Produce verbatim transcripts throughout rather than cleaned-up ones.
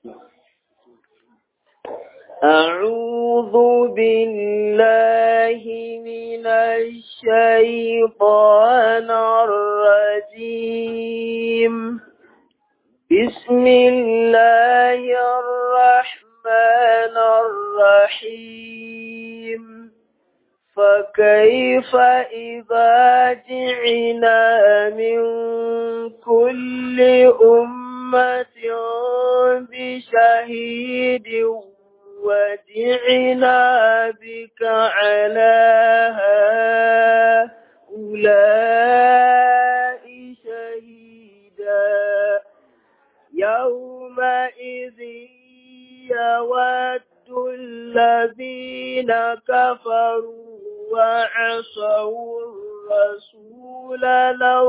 أعوذ بالله من الشيطان الرجيم. بسم الله الرحمن الرحيم. فكيف إذا جئنا من كل أمة بشهيد وجئنا بك على هؤلاء شهيدا يومئذ يود الذين كفروا وعصوا الرسول لو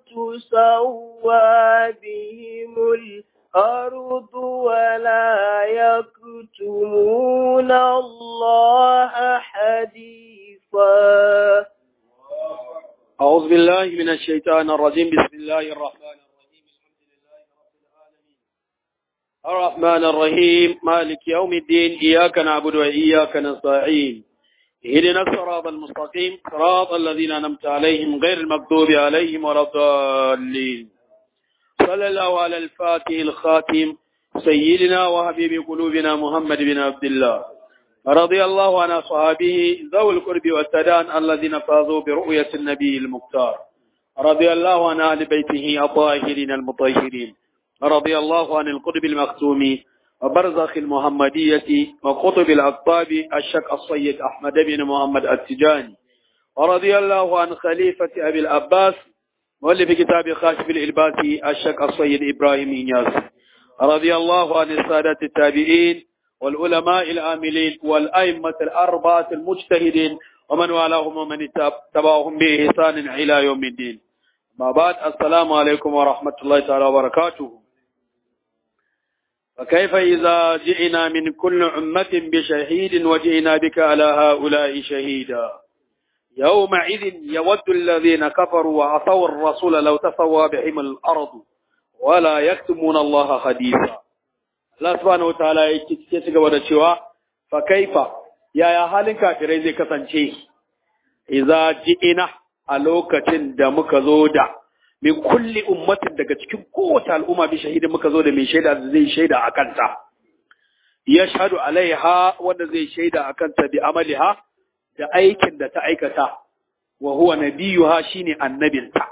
تسوى بهم الأرض ولا يكتمون الله حديثا. أعوذ بالله من الشيطان الرجيم. بسم الله الرحمن الرحيم. الحمد لله رب العالمين الرحمن الرحيم مالك يوم الدين. إياك نعبد وإياك نستعين. اهدنا الصراط المستقيم صراط الذين أنعمت عليهم غير المغضوب عليهم ولا الضالين. صلى الله على الفاتح الخاتم سيدنا وحبيب قلوبنا محمد بن عبد الله رضي الله عن أصحابه ذوي القرب والتدان الذين فازوا برؤية النبي المختار. رضي الله عن أهل بيته الطاهرين المطهرين. رضي الله عن القطب المختوم وبرزخ المحمدية وقطب الأقطاب الشيخ السيد أحمد بن محمد التجاني. ورضي الله عن خليفة أبي العباس واللي في كتاب خاشف الإلباسي الشيخ السيد إبراهيم إنياس. رضي الله عن السادة التابعين والعلماء العاملين والأئمة الأربعة المجتهدين ومن والاهم ومن تبعهم بإحسان إلى يوم الدين. ما بعد، السلام عليكم ورحمة الله تعالى وبركاته. فكيف إذا جئنا من كل أمة بشهيد وجئنا بك على هؤلاء شهيدا يومئذ يود الذين كفروا وعصوا الرسول لو تسوى بهم الأرض ولا يكتمون الله حديثا. Allah subhanahu wa ta'ala ya ci gaba da cewa fa kaifa yaya halin kafirai zai kasance idza ji'ina a lokacin da muka zo da min kulli ummatin daga cikin kowace al'umma bi shahidin muka zo da mai shaida da zai shaida akan ta yashhadu alaiha wanda zai shaida akan ta bi amaliha da aikin da ta aikata wa huwa nabiyuha shine annabinta.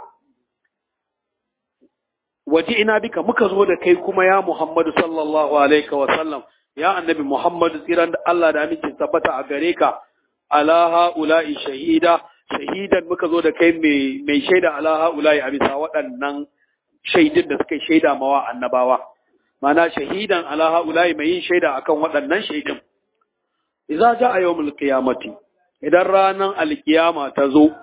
Waje ina bika muka zo da kai kuma ya Muhammadu sallallahu alaihi wa sallam, ya annabi Muhammadu tsiran da Allah da amincin tabbata a gare ka, ala ha'ula'i shahida, shahidan muka zo da kai mai shaida ala ha'ula'i a bisa waɗannan shaidin da suka shaida mawa annabawa. Mana shahidan ala ha'ula'i mai yin shaida akan waɗannan shaidin. Iza ja a yawmul qiyamati, idan ranar alkiyama ta zo,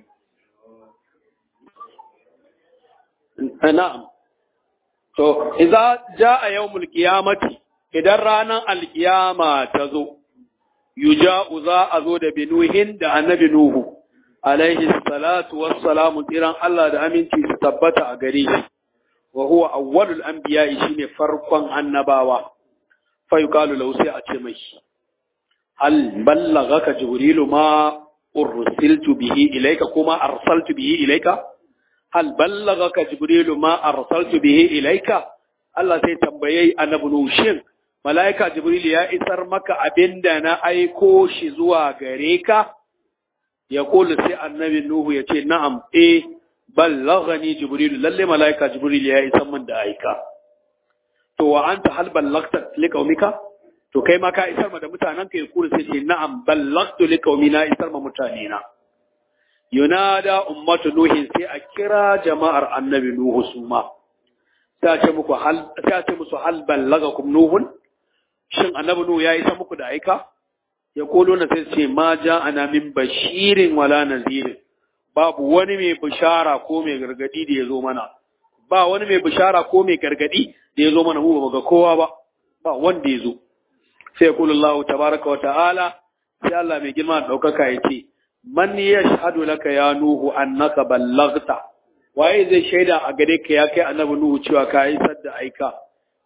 na'am. To, idza jaa yawmul qiyamati, idan ranar alkiyama ta zo, yuja'u za a zo da binuhin da annabi Nuhu, alaihi salatu wassalamu, tsiran Allah da aminci su tabbata a gare shi, wa huwa awwalul anbiya'i shine farkon annabawa. Fa yuqalu lahu sai a ce mai, hal ballaghaka jibrilu ma ursiltu bihi ilayka kuma arsaltu bihi ilayka? hal ballagaka jibrilu ma arsaltu bihi ilayka? Allah sai tambaye annabi Nuhu, shin malaika jibril ya isar maka abinda na aiko shi zuwa gare ka? Ya kula sai annabi Nuhu ya ce na'am, eh ballagani jibril, lalle malaika jibril ya isar min da aika. To wa anta hal ballagta liqaumika? To kai ma ka isar ma da mutanen ka? Ya kula sai ce na'am ballagtu liqaumina, isar ma mutane na. Yunada ummatu nuhin, sai a kira jama'ar annabi Nuhu su ma. Ta ce muku hal ta ce musu hal ballagakum nuhun? Shin annabi Nuhu ya isa muku da aika? Ya kolo na sai ce ma ja'ana min bashirin wala nazirin. Babu wani mai bishara ko mai gargadi da ya zo mana. Ba wani mai bishara ko mai gargadi da ya zo mana, mu ba ga kowa ba. Ba wanda ya zo. Sai kullu Allah tabaraka wa ta'ala, sai Allah mai girma da daukaka ya ce, man yashhadu laka ya nuhu annaka ballaghta, waye zai shaida a gare ka ya kai annabi Nuhu cewa ka isar da aika?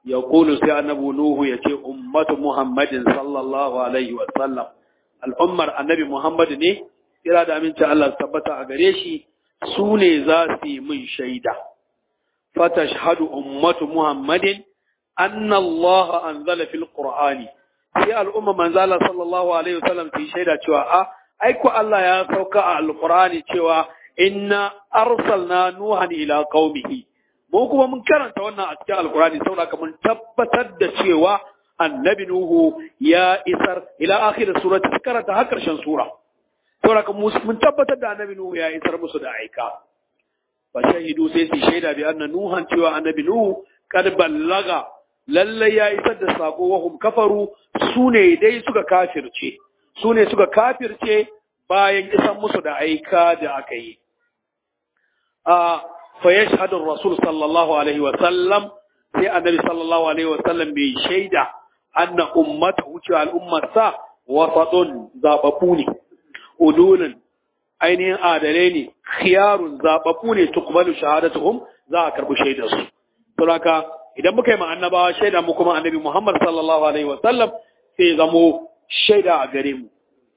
yaqulu sai annabi nuhu yace ummatu muhammadin sallallahu alaihi wa sallam al'ummar annabi muhammad ne kira da aminci Allah tabbata a gare shi su ne za su yi min shaida fatashhadu ummatu muhammadin anna Allah anzala fil qur'ani sai al'umma manzala sallallahu alaihi wa sallam su shaida cewa a aiko Allah ya sauka a alqur'ani cewa inna arsalna nuhan ila qaumihi mu kuma mun karanta wannan a cikin alqur'ani saboda mun tabbatar da cewa annabi nuhu ya isar ila akhir surati karanta har karshen sura saboda mun tabbatar da annabi nuhu ya isar musu da aika fa shahidu sai su shaida bi anna nuhan cewa annabi nuhu kad ballaga lalle ya isar da sako wa hum kafaru sune dai suka kafirce sune suka kafirce bayan isan musu da aika da aka yi a fa yashhadu ar-rasul sallallahu alaihi wa sallam sai annabi sallallahu alaihi wa sallam bai shaida anna ummatahu cewa al'ummarsa wasatun zababu ne udulun ainihin adalai ne khiyarun zababu ne tuqbalu shahadatuhum za a karbi shaidar su to haka idan muka yi ma annabawa shaida mu kuma annabi Muhammad sallallahu alaihi wa sallam sai zamo shaida a gare mu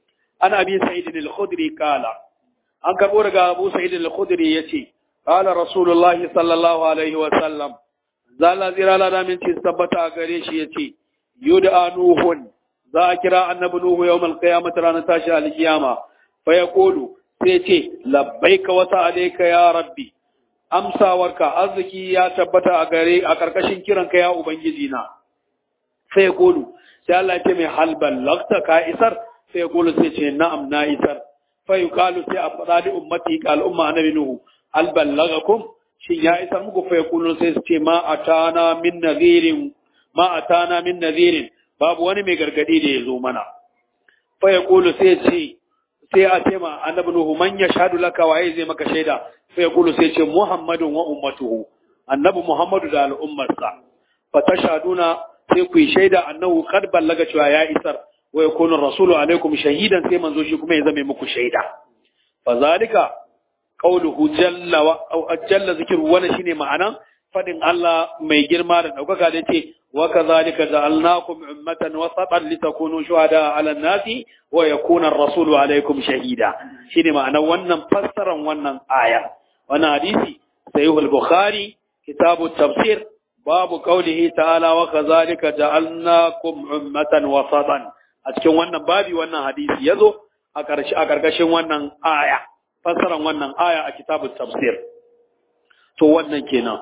an abi sa'id al-khudri kala an karbo daga abu sa'id al-khudri yace qala rasulullah sallallahu alaihi wa sallam zalla zira la da min ci tabbata a gare shi yace yud'a nuhun za a kira annabi nuhu yawmal qiyamati ranar tashi al-qiyama fa yaqulu sai ce labbaika wa sa'alayka ya rabbi amsawarka arziki ya tabbata a gare a karkashin kiranka ya ubangiji na sai yaqulu sai Allah ya ce mai hal ballagta ka isar sai yaqulu sai ce na'am na isar fa yuqalu sai a fada li ummati qal umma annabi nuhu hal ballagakum shin ya isar muku fa yaqulu sai su ce ma atana min nadhirin ma atana min nadhirin babu wani mai gargadi da ya zo mana fa yaqulu sai ce sai a ce ma annabi nuhu man yashhadu laka wa zai maka shaida fa yaqulu sai ce muhammadun wa ummatuhu annabi muhammadu da al'ummarsa fa tashhaduna sai ku shaida annahu qad ballaga cewa ya isar wa yakunu rasulu alaikum shahidan sai manzo shi kuma ya zame muku shaida fa zalika qawluhu jalla wa jalla zikru wala shine ma'anan fadin Allah mai girma da daukaka da yace wa kadhalika ja'alnakum ummatan wasatan litakunu shuhada 'ala an-nasi wa yakuna ar-rasulu 'alaykum shahida shine ma'anar wannan fassaran wannan aya wannan hadisi sahih al-bukhari kitabu tafsir babu qawlihi ta'ala wa kadhalika ja'alnakum ummatan wasatan a cikin wannan babi wannan hadisi yazo a karshe a karkashin wannan aya fassaran wannan aya a kitabu tafsir to wannan kenan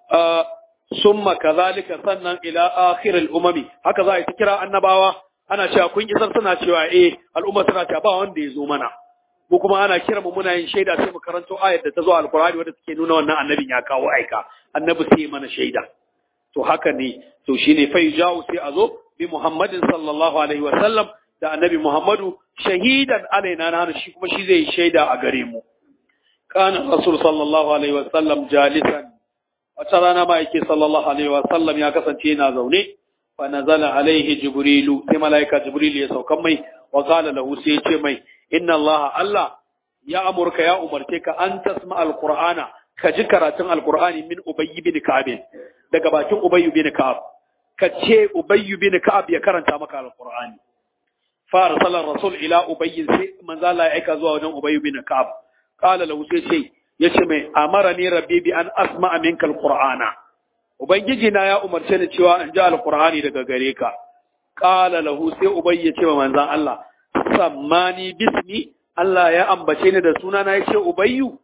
summa kazalika sannan ila akhiril umami haka za a yi ta kira annabawa ana cewa kun isar suna cewa eh al'umma suna cewa ba wanda ya zo mana mu kuma ana kira mu muna yin shaida sai mu karanto ayar da ta zo alqur'ani wanda take nuna wannan annabin ya kawo aika annabi sai mana shaida to haka ne to shine fa yajau sai a zo bi muhammadin sallallahu alaihi wa sallam da annabi muhammadu shahidan alaina na shi kuma shi zai shaida a gare mu kana rasul sallallahu alaihi wa sallam jalisan wata rana ma yake sallallahu alaihi wa sallam ya kasance yana zaune fa nazala alaihi jibrilu sai malaika jibril ya sauka mai wa qala lahu sai ya ce mai inna allaha allah ya amurka ya umarce ka an tasma alqur'ana ka ji karatun alqur'ani min ubay bin ka'ab daga bakin ubay bin ka'ab ka ce ubay bin ka'ab ya karanta maka alqur'ani fa arsala rasul ila ubay sai manzala ya aika zuwa wajen ubay bin ka'ab qala lahu sai ce yace mai amara ni rabbi bi an asma'a minka alqur'ana ubangiji na ya umarce ni cewa in ji alqur'ani daga gare ka qala lahu sai ubay yace wa manzan Allah sammani bismi Allah ya ambace ni da suna na yace ubayyu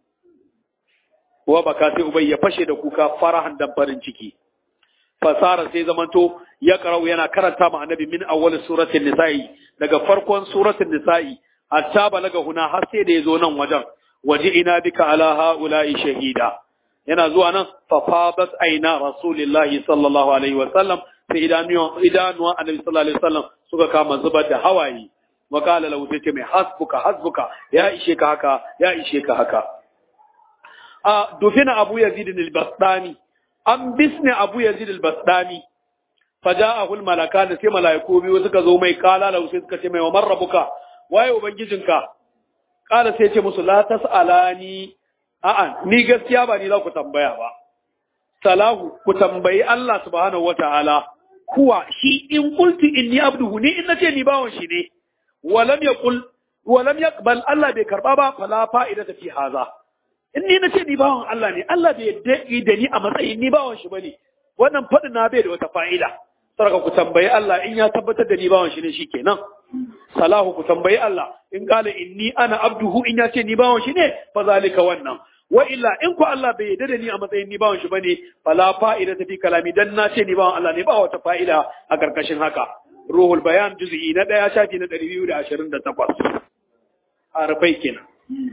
wa baka sai ubay ya fashe da kuka farahan dan farin ciki fasara sai zamanto ya karau yana karanta ma annabi min awwal suratul nisa'i daga farkon suratul nisa'i hatta balaga huna har sai da yazo nan wajen waji'ina bika ala ha'ula'i shahida yana zuwa nan fa fadat aina rasulillahi sallallahu alaihi wa sallam sai idanuwa idanuwa annabi sallallahu alaihi wa sallam suka kama zubar da hawaye wa qala lahu sai mai hasbuka hasbuka ya ishe ka haka ya ishe ka haka a dufina abu yazid al-bastani an bisne abu yazid al-bastani faja'ahu al-malakan sai malaiku biyu suka zo mai kala lahu sai suka ce mai wa marrabuka waye ubangijinka kala sai ce musu la tas'alani a'a ni gaskiya ba ni za ku tambaya ba salahu ku tambayi Allah subhanahu wataala kuwa shi in qultu inni abduhu ni in nace ni bawon shi ne walam yaqul walam yaqbal Allah bai karba ba fala fa'idata fi haza in ni nace ni bawon Allah ne Allah bai yadda da ni a matsayin ni bawon shi bane wannan fadin na bai da wata fa'ida sarka ku tambayi Allah in ya tabbatar da ni bawon shi ne shikenan salahu ku tambayi Allah in qala inni ana abduhu in ya ce ni bawon shi ne fa zalika wannan wa illa in ku Allah bai yarda da ni a matsayin ni bawon shi bane fala fa'ida ta fi kalami dan na ce ni bawon Allah ne ba wata fa'ida a karkashin haka ruhul bayan juz'i na daya shafi na ɗari biyu da ashirin da takwas harfai kenan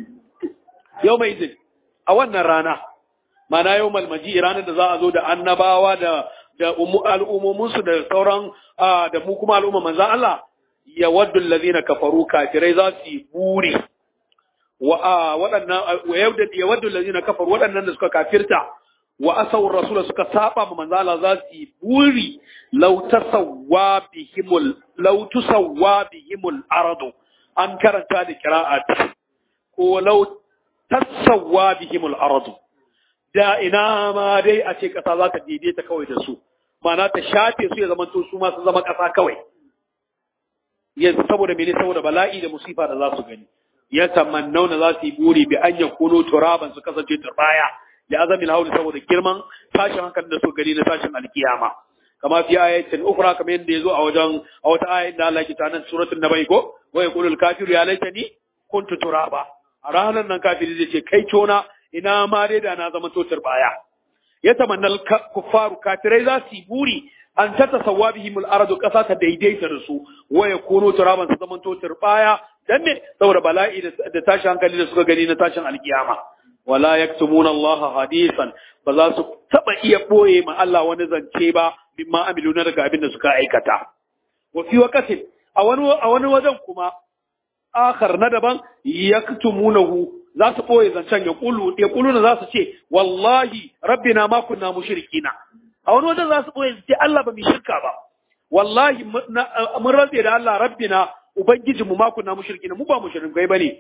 yau mai izin a wannan rana mana yau malmaji ranar da za a zo da annabawa da da al'ummominsu da sauran da mu kuma al'umma manzan Allah ya waddu allazina kafaru kafirai za su yi buri wa waɗannan ya waddu allazina kafaru waɗannan da suka kafirta wa asaw rasul suka saba ma manzan Allah za su yi buri law tasawwa bihimul law tusawwa bihimul ardu an karanta da qira'at ko law tasawwa bihimul ardu da ina ma dai a ce kasa za ta daidaita kawai da su ma'ana ta shafe su ya zama to su ma su zama kasa kawai yanzu saboda mene saboda bala'i da musifa da za su gani ya tamannauna za su yi buri bi an yakunu turaban su kasance turbaya da azamin hauli saboda girman tashin hankali da su gani na tashin alkiyama kama fi ayatin ukhra kamar yadda yazo a wajen a wata ayat da Allah ke ta nan suratul nabai ko wa yaqulul kafiru ya laitani kuntu turaba a ranar nan kafiri zai ce kai tona ina ma dai da na zama to turbaya ya tamannal kuffaru kafirai za su yi buri an ta tasawwa bihim al-ardu qasa ta daidaita da su wa yakunu turaban su zaman to turbaya dan ne saboda bala'i da tashi hankali da suka gani na tashin alkiyama wala yaktumuna Allah hadisan ba za su taba iya boye ma Allah wani zance ba bimma amiluna daga abin da suka aikata wa fi waqtin a wani a wani wajen kuma akhar na daban yaktumunahu za su ɓoye zancen ya ƙulu ya ƙulu za su ce wallahi rabbina ma kunna mushrikina a wani wajen za su ɓoye su ce Allah ba mu shirka ba wallahi mun rantse da Allah rabbina ubangiji mu ma kunna mushrikina mu ba mushrikai bane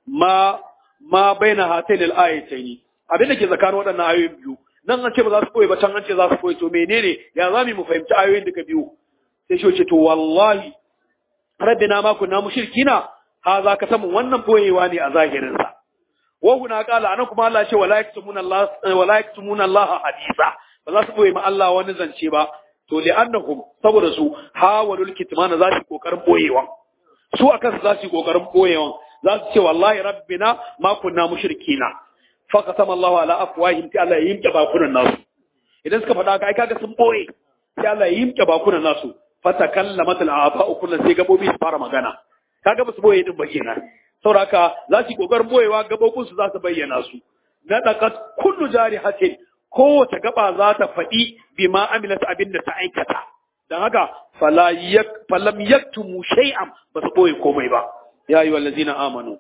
ma ma baina hatayn al-ayatayn abin da ke tsakanin waɗannan ayoyin biyu nan an ce ba za su ɓoye ba can an ce za su ɓoye to menene ya za mu fahimci ayoyin duka biyu sai shi ce to wallahi rabbina ma kunna mushrikina ha za ka samu wannan ɓoyewa ne a zahirinsa وهنا قال أنا كما الله شيء ولا يكتمون الله ولا يكتمون الله حديثا فلا سبوا ما الله ونزل شيبا تو لأنهم صبر سو حاولوا الكتمان ذاتي كوكرم بويوان سو أكس ذاتي كوكرم بويوان ذاتي شيء والله ربنا ما كنا مشركين فقسم الله على أفواههم تي الله يمكن باكون الناس إذا سكف هذا كاي كاي سبوي تي الله يمكن باكون الناس فتكلمت الآباء كل سيجابوا بيسبار مغانا كاي بس بوي يدم بجينا sauraka za su kokarin boyewa gabobin su za su bayyana su na dakat kullu jarihatin kowace gaba za ta faɗi bima amilat abin da ta aikata dan haka fala yak falam yaktumu shay'an ba su boye komai ba ya ayyuhal ladzina amanu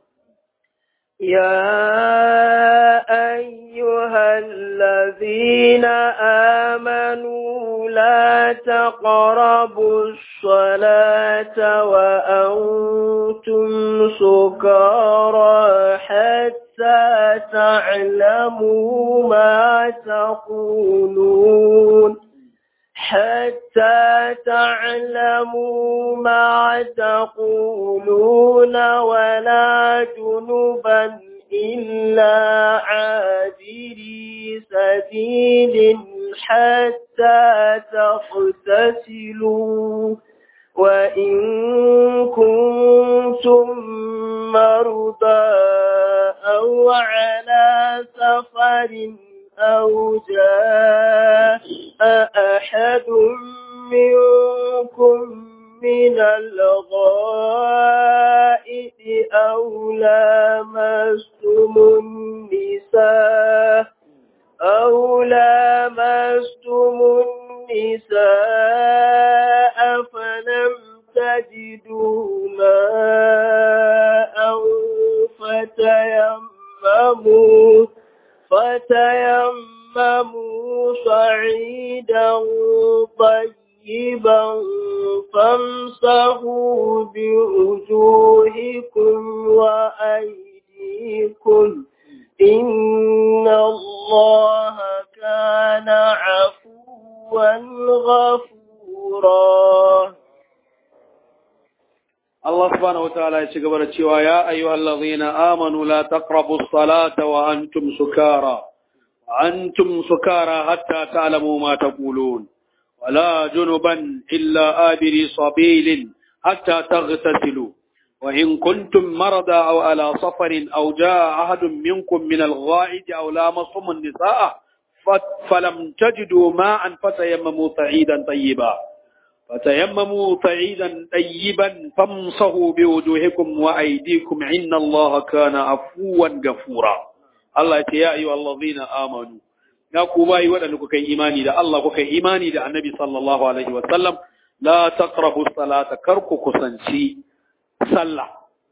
يا أيها الذين آمنوا لا تقربوا الصلاة وأنتم سكارى حتى تعلموا ما تقولون حتى تعلموا ما تقولون ولا جنبا إلا عابري سبيل حتى تغتسلوا وإن كنتم مرضى أو على سفر أو جاء أحد منكم من الغائط أو لامستم النساء أو لامستم النساء فلم تجدوا ماء فتيمموا فتيمموا صعيدا طيبا فامسحوا بوجوهكم وأيديكم إن الله كان عفوا غفورا. الله سبحانه وتعالى يقول يا أيها الذين آمنوا لا تقربوا الصلاة وأنتم سكارى وأنتم سكارى حتى تعلموا ما تقولون ولا جنبا إلا آبري سبيل حتى تغتسلوا وإن كنتم مرضى أو على سفر أو جاء أحد منكم من الغائط أو لامستم النساء فلم تجدوا ماء فتيمموا صعيدا طيبا فتيمموا صعيدا طيبا فامسحوا بوجوهكم وأيديكم إن الله كان عفوا غفورا. الله يا أيها الذين آمنوا ya ku bayi waɗanda kuka yi imani da Allah kuka yi imani da Annabi sallallahu alaihi wa sallam la taqrabu salata kar ku kusanci sallah.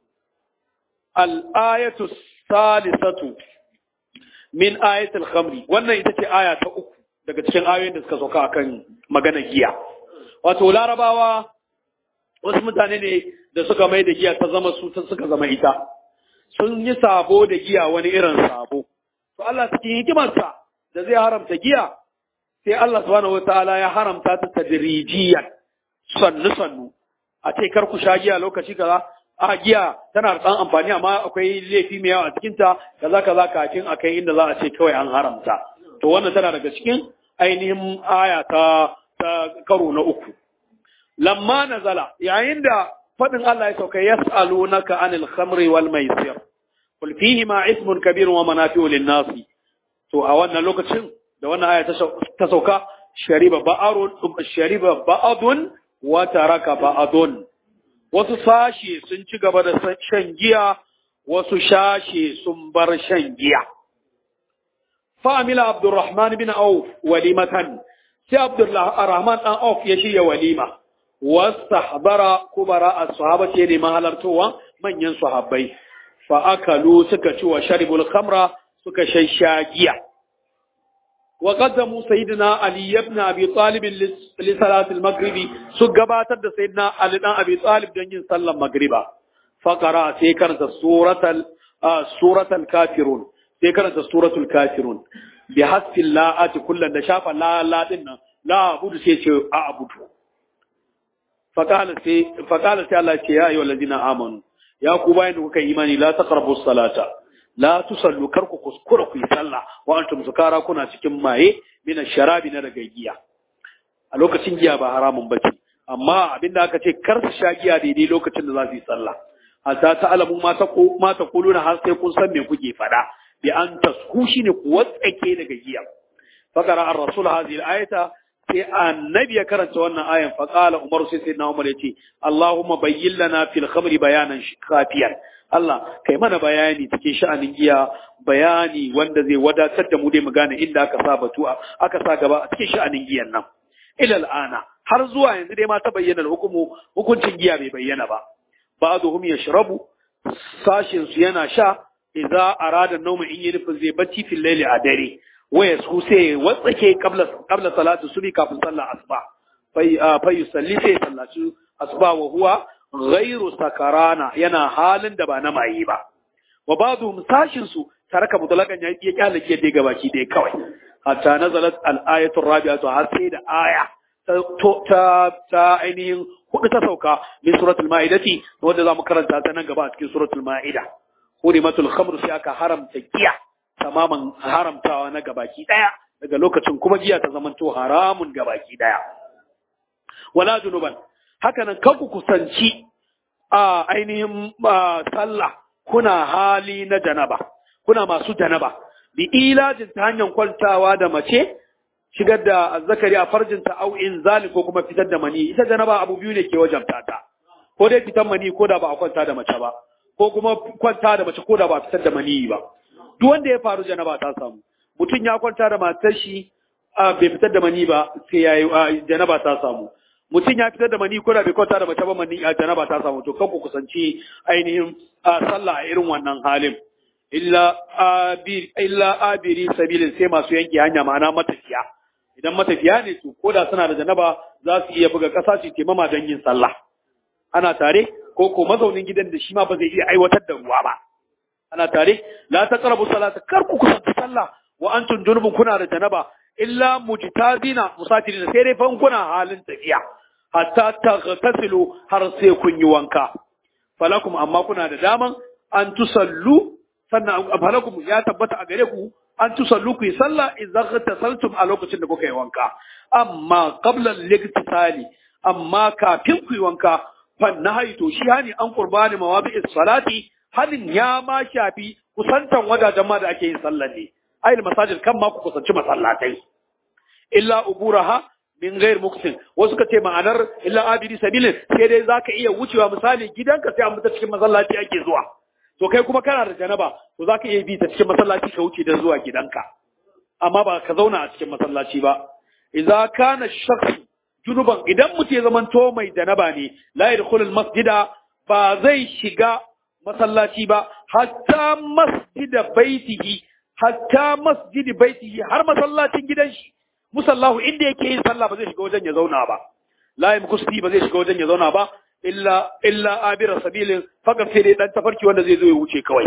Al-ayatu salisatu min ayatil khamri, wannan ita ce aya ta uku daga cikin ayoyin da suka sauka akan maganar giya. Wato larabawa wasu mutane ne da suka mai da giya ta zama su suka zama ita, sun yi sabo da giya wani irin sabo. To Allah cikin hikimarsa da zai haramta giya sai Allah subhanahu wataala ya haramta ta tadrijiyan, sannu sannu. A ce kar ku sha giya lokaci kaza, a giya tana da ɗan amfani amma akwai laifi mai yawa a cikin ta kaza kaza kafin a kai inda za a ce kawai an haramta. To wannan tana daga cikin ainihin aya ta ta karo na uku. Lamma nazala, yayin da fadin Allah ya sauka yas'alunaka anil khamri wal maisir qul fihi ma ismun kabirun wa manafi'u lin-nasi. To a wannan lokacin da wannan aya ta sauka shariba ba'arun shariba ba'adun wa taraka ba'adun, wasu sashe sun ci gaba da shan giya, wasu sashe sun bar shan giya. Fa'amila Abdurrahman bin Auf walimatan, sai Abdurrahman dan Auf ya shirya walima, wastahbara kubara as-sahaba ce ne mahalartowa manyan sahabbai, fa akalu suka ci wa sharibul khamra suka sha giya. Wa qaddamu sayyidina Ali ibn Abi Talib li salati al-maghrib, su gabatar da sayyidina Ali dan Abi Talib don yin sallar magriba. Fa qara sai karanta suratul suratul kafirun, sai karanta suratul kafirun bi hasfi la'ati kullan da shafa la la din nan la abudu sai ce a abudu. Fa qala sai fa qala sai Allah ce ya ayyuhal ladina amanu, ya ku bayan da kuka imani la taqrabus salata, la tusallu kar ku kuskura ku yi sallah wa antum sukara kuna cikin maye min sharabi na daga giya. A lokacin giya ba haramun bace, amma abinda aka ce kar su sha giya daidai lokacin da za su yi sallah. Hatta ta'lamu ma ta ko ma ta kuluna har sai kun san me kuke fada, bi an tasku shine ku watsake daga giya. Fakara ar-rasul hadhihi al-ayata, sai annabi ya karanta wannan ayan, fa qala Umar, sai sayyidina Umar yace Allahumma bayyin lana fil khamri bayanan kafiyan. Allah kai mana bayani cikin sha'anin giya, bayani wanda zai wadatar da mu dai mu gane inda aka sa batu aka sa gaba a cikin sha'anin giyan nan. Ila al'ana, har zuwa yanzu dai ma ta bayyana hukumu, hukuncin giya bai bayyana ba. Ba'dhum yashrabu, sashin su yana sha, idza arada nawma in yi nufin zai bacci fil layli a dare, waya su sai watsake qabla qabla salatu subhi kafin sallar asuba. Fai fa yusalli sai sallatu asuba wa huwa ghairu sakarana, yana halin da ba na maye ba. Wa ba'dhum sashin su taraka mutlakan ya ya kyalake dai gabaki dai kawai. Hatta nazalat al-ayatu rabi'atu, har sai da aya ta ta ainihin hudu ta sauka min suratul ma'idati, wanda zamu karanta ta nan gaba a cikin suratul ma'ida. Hurimatul khamr, sai aka haramta giya tamaman haramtawa na gabaki daya, daga lokacin kuma giya ta zamanto haramun gabaki daya. Wala junuban, haka nan kan ku kusanci a ainihin sallah kuna hali na janaba, kuna masu janaba, bi ilajin ta hanyar kwantawa da mace, shigar da azzakari a farjinta au inzali, ko kuma fitar da mani. Ita janaba abu biyu ne ke wajabta ta, ko dai fitar mani ko da ba a kwanta da mace ba, ko kuma kwanta da mace ko da ba a fitar da mani ba. Duk wanda ya faru janaba ta samu, mutum ya kwanta da matar shi bai fitar da mani ba, sai yayi janaba ta samu. Mutum ya fitar da mani ko da bai kwanta da mace ba, mani janaba ta samu. To kan ku kusanci ainihin sallah a irin wannan halin. Illa abiri illa abiri sabilin, sai masu yanke hanya, ma'ana matafiya. Idan matafiya ne to ko da suna da janaba za su iya buga kasa su taimama don yin sallah. Ana tare, ko ko mazaunin gidan da shi ma ba zai iya aiwatar da ruwa ba. ana tare la taqrabu salata kar ku kusanci sallah wa antum junubun kuna da janaba illa mujtazina musafirina sai dai fa kuna halin tafiya hatta taghtasilu har sai kun yi wanka falakum amma kuna da daman an tusallu sannan falakum ya tabbata a gare ku an tusallu ku yi sallah idan ghtasaltum a lokacin da kuka yi wanka amma qabla al-igtisali amma kafin ku yi wanka fa nahayi to shi hani an qurbani mawabi'is salati hadin ya ma shafi kusantan wadajen ma da ake yin sallah ne ayil masajid kan ma ku kusanci masallatai illa uburaha min ghair muksin wasu ka ce ma'anar illa abidi sabilin sai dai zaka iya wucewa misali gidanka sai an fita cikin masallaci ake zuwa to kai kuma kana da janaba to zaka iya bi ta cikin masallaci ka wuce dan zuwa gidanka amma ba ka zauna a cikin masallaci ba idza kana shakhs junuban idan mutum ya zamanto mai janaba ne la yadkhulul masjida ba zai shiga masallaci ba hatta masjida baitihi hatta masjidi baitihi har masallacin gidan shi musallahu inda yake yin sallah ba zai shiga wajen ya zauna ba la yamkusti ba zai shiga wajen ya zauna ba illa illa abira sabilin fakar sai dai dan tafarki wanda zai zo ya wuce kawai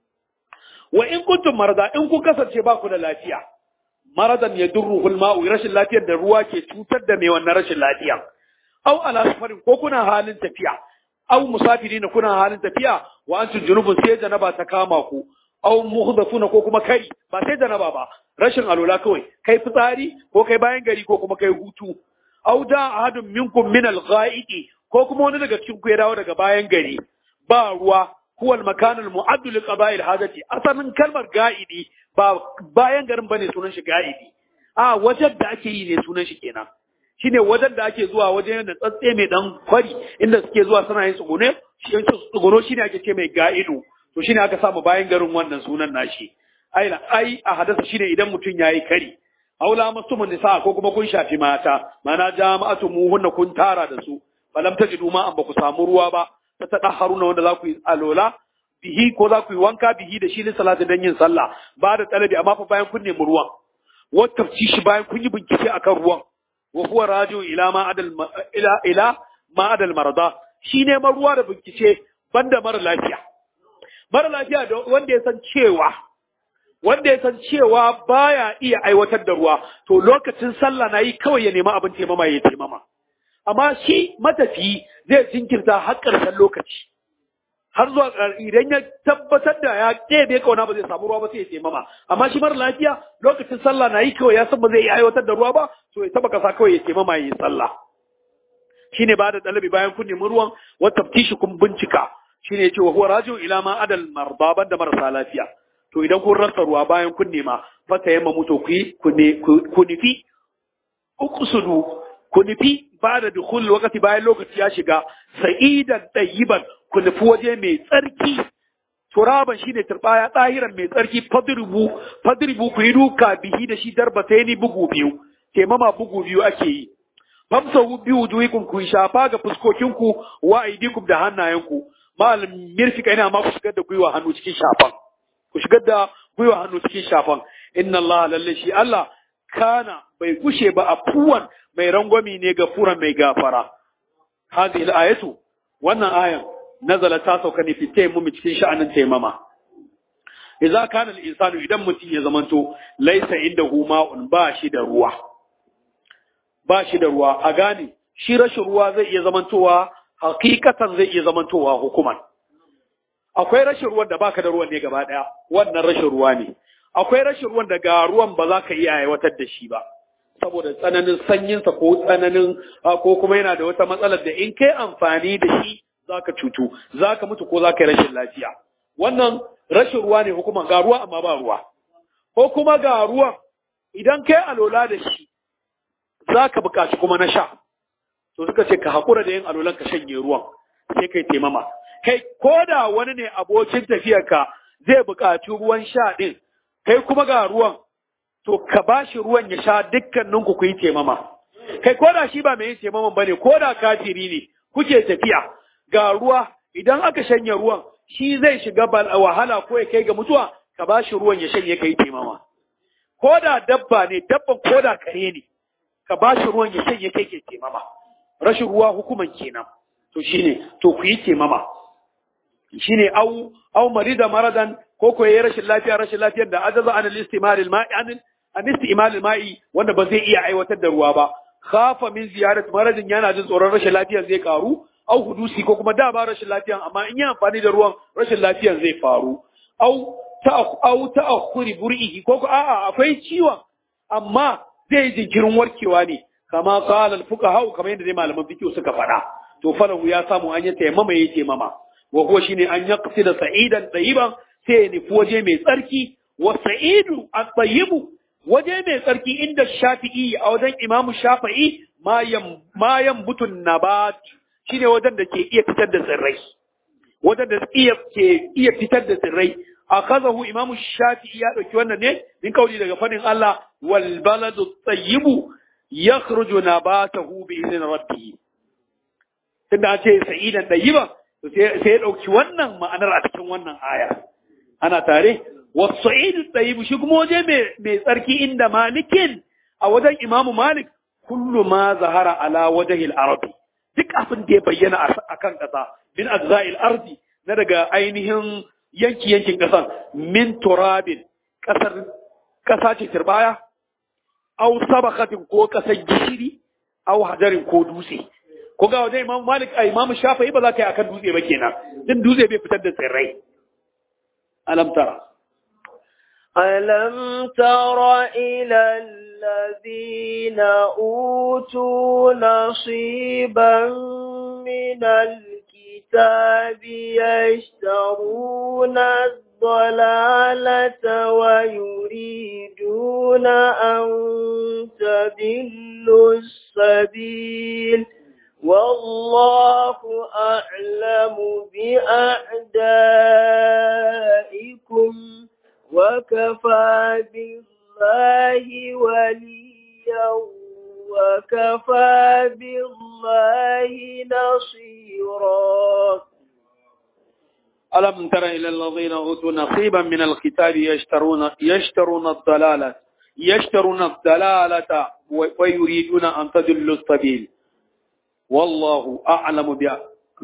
wa in kuntum marada in kun kasance ba ku da lafiya maradan yadurruhu alma'u rashin lafiyar da ruwa ke cutar da mai wannan rashin lafiya aw ala safarin ko kuna halin tafiya aw musafirina kuna halin tafiya wa antum junubun sai janaba ta kama ku aw muhdafuna ko kuma kai ba sai janaba ba rashin alula kawai kai fitsari ko kai bayan gari ko kuma kai hutu aw da ahadun minkum min al-gha'iti ko kuma wani daga cikin ku ya dawo daga bayan gari ba ruwa huwa al-makan al-mu'addu li qada'i al-hajati asalin kalmar ga'idi ba bayan garin bane sunan shi ga'idi a wajen da ake yi ne sunan shi kenan shine wajen da ake zuwa wajen da tsatse mai dan kwari inda suke zuwa suna yin tsugune shi tsuguno shine ake ce mai ga'idu to shine aka samu bayan garin wannan sunan nashi ai ai a hadasa shine idan mutun yayi kari aula masumun nisa ko kuma kun shafi mata mana jama'atu muhunna kun tara da su falam tajidu ma an ba ku samu ruwa ba ta tadahharuna wanda za ku yi alola bihi ko za ku yi wanka bihi da shi ne salatu dan yin sallah ba da talabi amma fa bayan kun nemi ruwan wata shi bayan kun yi bincike akan ruwan wa huwa raji'u ila ma adal ila ila ma adal marada shi ne ruwa da bincike banda mara lafiya mara lafiya da wanda ya san cewa wanda ya san cewa baya iya aiwatar da ruwa to lokacin sallah nayi kawai ya nemi abin taimama ya taimama amma shi matafi zai jinkirta har ƙarshen lokaci har zuwa idan ya tabbatar da ya ɗebe kauna ba zai samu ruwa ba sai ya taimama amma shi mara lafiya lokacin sallah nayi kawai ya san ba zai iya aiwatar da ruwa ba to ya taba kasa kawai ya taimama ya yi sallah shine ba da dalabi bayan kun nemi ruwan wa taftishi kun bincika shine yace wa huwa raji'u ila ma adal marbaban da marasa lafiya to idan kun rasa ruwa bayan kun nema fa tayamma muto ku ku nufi uqsudu ku nufi ba da dukhul wakati bayan lokaci ya shiga sa'idan tayyiban ku nufi waje mai tsarki turaban shine turbaya tsahiran mai tsarki fadribu fadribu ku yi duka bihi da shi darbataini bugu biyu taimama bugu biyu ake yi famsahu bi wujuhikum ku shafa ga fuskokinku wa aidikum da hannayenku mal mirfika ina ma ku shigar da gwiwa hannu cikin shafan ku shigar da gwiwa hannu cikin shafan inna Allah lalle shi Allah kana bai gushe ba afuwan mai rangwami ne ga furan mai gafara hadhihi al-ayatu wannan ayan nazala ta sauka ne fi taimumi cikin sha'anin taimama idza kana al-insanu idan mutum ya zamanto laysa indahu ma'un ba shi da ruwa ba shi da ruwa a gane shi rashin ruwa zai iya zamantowa hakikatan zai iya zamantowa hukuman akwai rashin ruwan da baka da ruwan ne gaba daya wannan rashin ruwa ne akwai rashin ruwan da ga ruwan ba za ka iya aiwatar da shi ba saboda tsananin sanyinsa ko tsananin ko kuma yana da wata matsalar da in kai amfani da shi zaka cutu zaka mutu ko zaka yi rashin lafiya wannan rashin ruwa ne hukuman ga ruwa amma ba ruwa ko kuma ga ruwan idan kai alola da shi zaka buƙaci kuma na sha to suka ce ka hakura da yin alolan ka shanye ruwan sai kai taimama kai koda wani ne abokin tafiyarka zai buƙaci ruwan sha din kai kuma ga ruwan to ka bashi ruwan ya sha dukkaninku ku yi taimama kai koda shi ba mai yin taimaman bane koda kafiri ne kuke tafiya ga ruwa idan aka shanye ruwan shi zai shiga wahala ko ya kai ga mutuwa ka bashi ruwan ya shanye kai taimama koda dabba ne dabban koda kare ne ka bashi ruwan ya shanye kai ke taimama rashin ruwa hukuman kenan to shine to ku yi taimama shine au au marida maradan ko ko yayi rashin lafiya rashin lafiyar da ajaza an al-istimal al-ma'i an an istimal al-ma'i wanda ba zai iya aiwatar da ruwa ba khafa min ziyarat maradin yana jin tsoron rashin lafiyar zai karu au hudusi ko kuma da ba rashin lafiyan amma in yi amfani da ruwan rashin lafiyan zai faru au ta au ta'akhuri bur'ihi ko ko a'a akwai ciwon amma zai jinkirin warkewa ne kama qala al-fuqaha kamar yadda dai malaman fiqh suka faɗa to falahu ya samu an yi taimama yayi taimama wa huwa shine an yaqsida sa'idan tayyiban sai ya nufi waje mai tsarki wa sa'idu at-tayyibu waje mai tsarki inda shafi'i a wajen imamu shafi'i ma yam ma yambutun nabat shine wajen da ke iya fitar da tsirrai wajen da iya ke iya fitar da tsirrai akazahu imamu shafi'i ya dauki wannan ne din kauli daga fadin Allah wal baladu tayyibu yakhruju nabatahu bi idnin rabbih tunda an ce sa'idan tayyiban sai ya dauki wannan ma'anar a cikin wannan aya ana tare was-sa'idu tayyib shi kuma waje mai tsarki inda malikin a wajen imamu malik kullu ma zahara ala wajhi al-ardi duk abin da ya bayyana a kan ƙasa min ajza'il ardi na daga ainihin yanki yankin ƙasar min turabin ƙasar ƙasa ce turbaya aw sabakatin ko ƙasar gishiri aw hajarin ko dutse ko ga wajen imam malik a imam shafi'i ba za ka yi akan dutse ba kenan din dutse bai fitar da tsirrai alam tara ألم تر إلى الذين أوتوا نصيبا من الكتاب يشترون الضلالة ويريدون أن تضلوا السبيل والله أعلم بأعدائكم وكفى بالله وليا وكفى بالله نصيرا ألم تر إلى الذين أوتوا نصيبا من الكتاب يشترون يشترون الضلالة يشترون الضلالة ويريدون أن تضلوا السبيل والله أعلم بها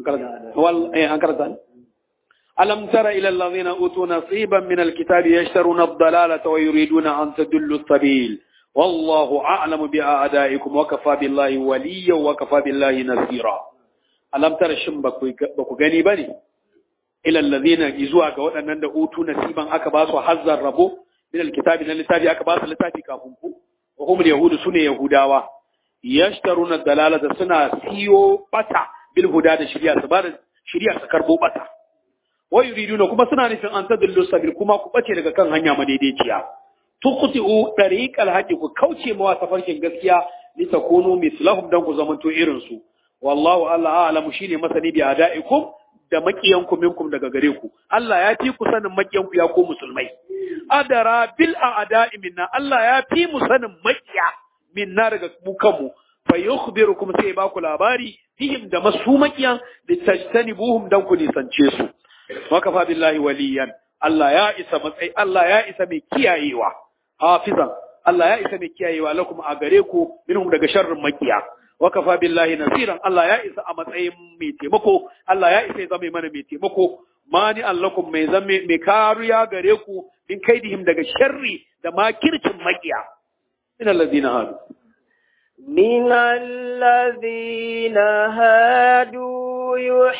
ألم تر إلى الذين أوتوا نصيبا من الكتاب يشترون الضلالة ويريدون أن تضلوا السبيل والله أعلم بأعدائكم وكفى بالله وليا وكفى بالله نصيرا ألم تر شن بكو غني بني إلى الذين يزوا ga waɗannan da utu nasiban aka ba su hazzar rabo min alkitabi na littafi aka ba su littafi kafin ku wa hum yahudu sune yahudawa yashtaruna dalalata suna siyo bata bil huda da shari'a su ba da shari'a su karbo bata wa yuriduna kuma suna nufin an tadullu sabil kuma ku bace daga kan hanya madaidaiciya tuqtiu tariqal haqi ku kauce mawa tafarkin gaskiya li takunu mislahum dan ku zamanto irin su wallahu Allah a'lamu shine masani bi adaikum da makiyanku minkum daga gare ku Allah ya fi ku sanin makiyanku ya ko musulmai adara bil a'da'i minna Allah ya fi mu sanin makiya minna daga mu kanmu fa yukhbirukum sai ba ku labari fihim da masu makiyan da tajtanibuhum dan ku nisance su wakafa billahi waliyan Allah ya isa matsayi Allah ya isa mai kiyayewa hafizan Allah ya isa mai kiyayewa lakum a gare ku minhum daga sharrin makiya wakafa billahi nasiran Allah ya isa a matsayin mai taimako Allah ya isa ya zama mana mai taimako mani allakum mai zame mai kariya gare ku in kaidihim daga sharri da makircin makiya min alladhina hadu من الذين هادوا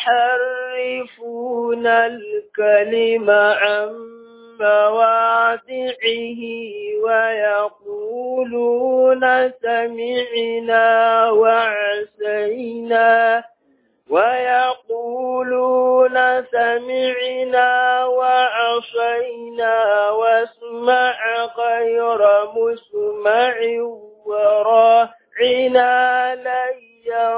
يحرفون الكلم عن مواضعه ويقولون سمعنا وعصينا ويقولون سمعنا وعصينا واسمع غير مسمع وراعنا ليا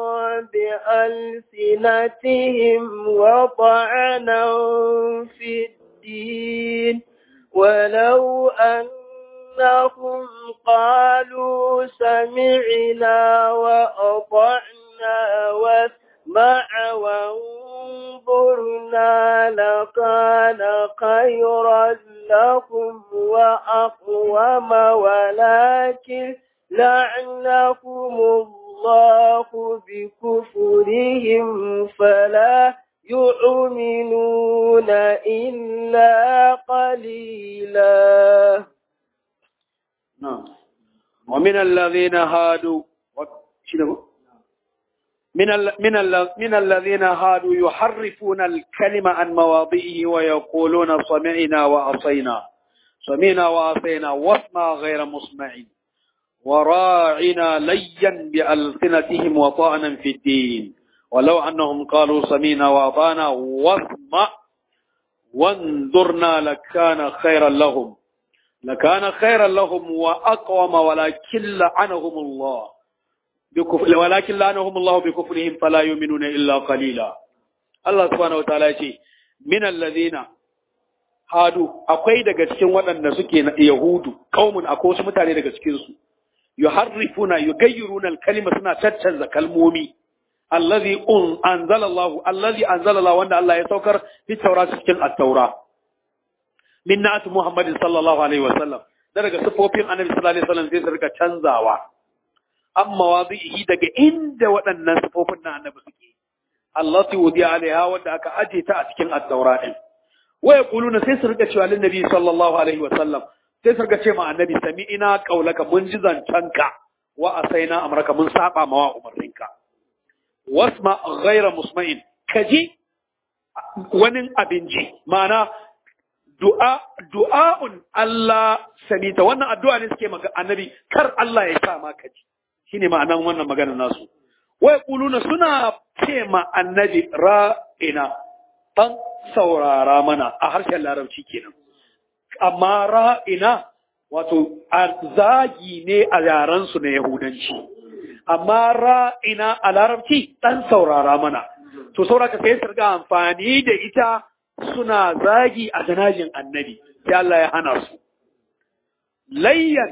بألسنتهم وطعنا في الدين ولو أنهم قالوا سمعنا وأطعنا واسمع وانظرنا لكان خيرا لهم وأقوم ولكن لعنهم الله بكفرهم فلا يؤمنون إلا قليلا. نعم. ومن الذين هادوا من ال من ال من الذين هادوا يحرفون الكلمة عن مواضعه ويقولون سمعنا وعصينا سمعنا وعصينا واسمع غير مسمع وراعنا ليا بألسنتهم وطعنا في الدين ولو أنهم قالوا سمعنا وأطعنا واسمع وانظرنا لكان خيرا لهم لكان خيرا لهم وأقوم ولكن لعنهم الله بكفر ولكن لعنهم الله بكفرهم فلا يؤمنون إلا قليلا. الله سبحانه وتعالى يقول من الذين hadu akwai daga cikin waɗanda suke na yahudu kaumun akwai wasu mutane daga cikin su yuharrifuna yugayyiruna al-kalima suna caccanza kalmomi allazi un anzala Allah allazi anzala Allah wanda Allah ya saukar fi tawrat cikin at-taura min na'at Muhammad sallallahu alaihi wasallam daga sifofin annabi sallallahu alaihi wasallam sai su rika canzawa amma wadihi daga inda waɗannan sifofin na annabi suke allati wudi alaiha wanda aka aje ta a cikin at-taura din waya kuluna sai su rika cewa lin nabi sallallahu alaihi wasallam sai su rika ce ma annabi sami'ina qaulaka mun ji zancanka wa asaina amraka mun saba ma wa umarninka wasma ghayra musma'in kaji wani abinci ma'ana du'a du'a'un Allah samita wannan addu'a ne suke maka annabi kar Allah ya sa ma kaji shine ma'anan wannan magana nasu waya kuluna suna ce ma annabi ra'ina dan saurara mana a harshen larabci kenan amma ra'ina wato zagi ne a yaran su na yahudanci amma ra'ina a larabci dan saurara mana to sauraka sai su riga amfani da ita suna zagi a janajin annabi sai Allah ya hana su layyan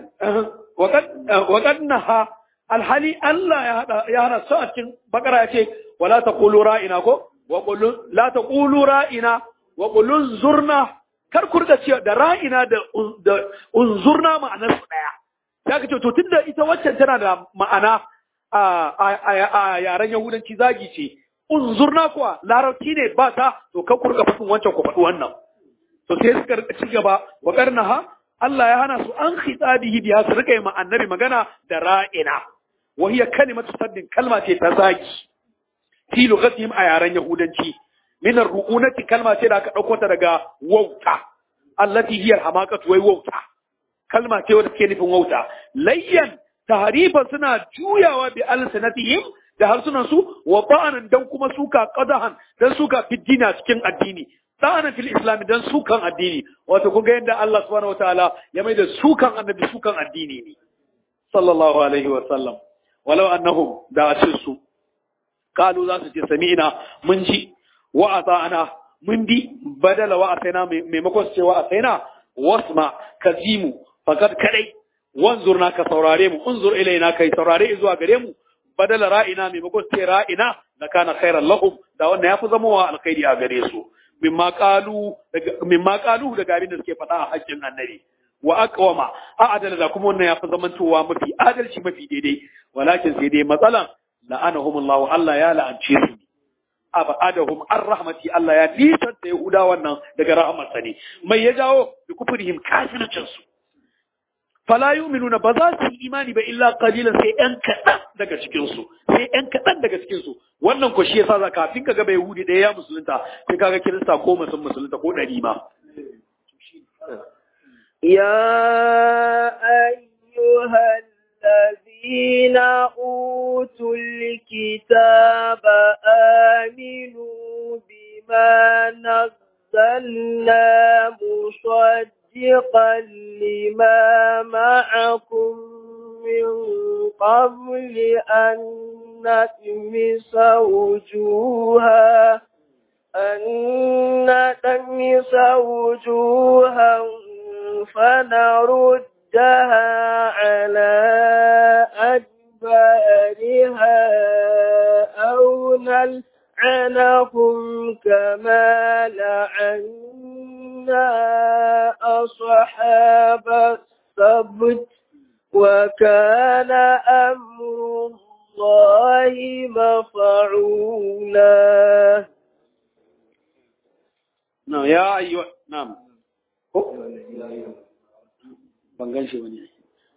wa qadnaha alhali Allah ya hada ya hana su a cikin bakara yace wala taqulu ra'ina ko وقولوا لا تقولوا رائنا وقولوا زرنا kar ku riga cewa da ra'ina da da unzurna ma'anar su daya zaka ce to tunda ita waccan tana da ma'ana a a yaren yahudanci zagi ce unzurna kuwa larabci ne ba ta to kar ku riga fadin wancan ku fadi wannan to sai suka ci gaba wa qarnaha Allah ya hana su an khitabihi biya su rika yi ma annabi magana da ra'ina wa hiya kalimatu saddin kalma ce ta zagi fi lugatihim a yaren yahudanci min ar-ru'unati kalma ce da aka dauko ta daga wauta allati hiya al-hamaqatu wai wauta kalma ce wadda take nufin wauta layyan tahrifa suna juyawa bi alsanatihim da harsunan su wa ta'anan dan kuma suka qadahan dan suka fiddina cikin addini ta'anan fil islam dan sukan addini wato kun ga yadda Allah subhanahu wataala ya mai da sukan annabi sukan addini ne sallallahu alaihi wa sallam walau annahum da su kalu za su ce sami'ina mun ji wa ata'ana mun bi badala wa asaina maimakon su ce wa asaina wasma kazimu fakat kadai wanzurna ka saurare mu unzur ilaina kai saurare zuwa gare mu badala ra'ina maimakon su ce ra'ina da kana khairan lahum da wannan yafi zama wa alkhairi a gare su mimma qalu mimma qalu daga abin da suke faɗa a haƙƙin annabi wa aqwama a adala da kuma wannan yafi zamantowa mafi adalci mafi daidai walakin sai dai matsalan la'anahum Allah Allah ya la'ance su abadahum ar-rahmati Allah ya nisan da Yahuda wannan daga rahmarsa ne mai ya jawo bi kufrihim kafircin su fala yu'minuna ba za su yi imani ba illa qalilan sai ɗan kaɗan daga cikin su sai ɗan kaɗan daga cikin su wannan ko shi yasa za kafin ka ga bai Yahudi da ya musulunta sai kaga Kirista ko musun musulunta ko ɗari ma ya ayyuhal الذين أوتوا الكتاب آمنوا بما نزلنا مصدقا لما معكم من قبل أن نطمس وجوها أن نطمس وجوها فنرد على أدبارها أو نلعنهم كما لعنا أصحاب السبت وكان أمر الله مفعولا na ya ayyuha na'am ko ban ganshi bane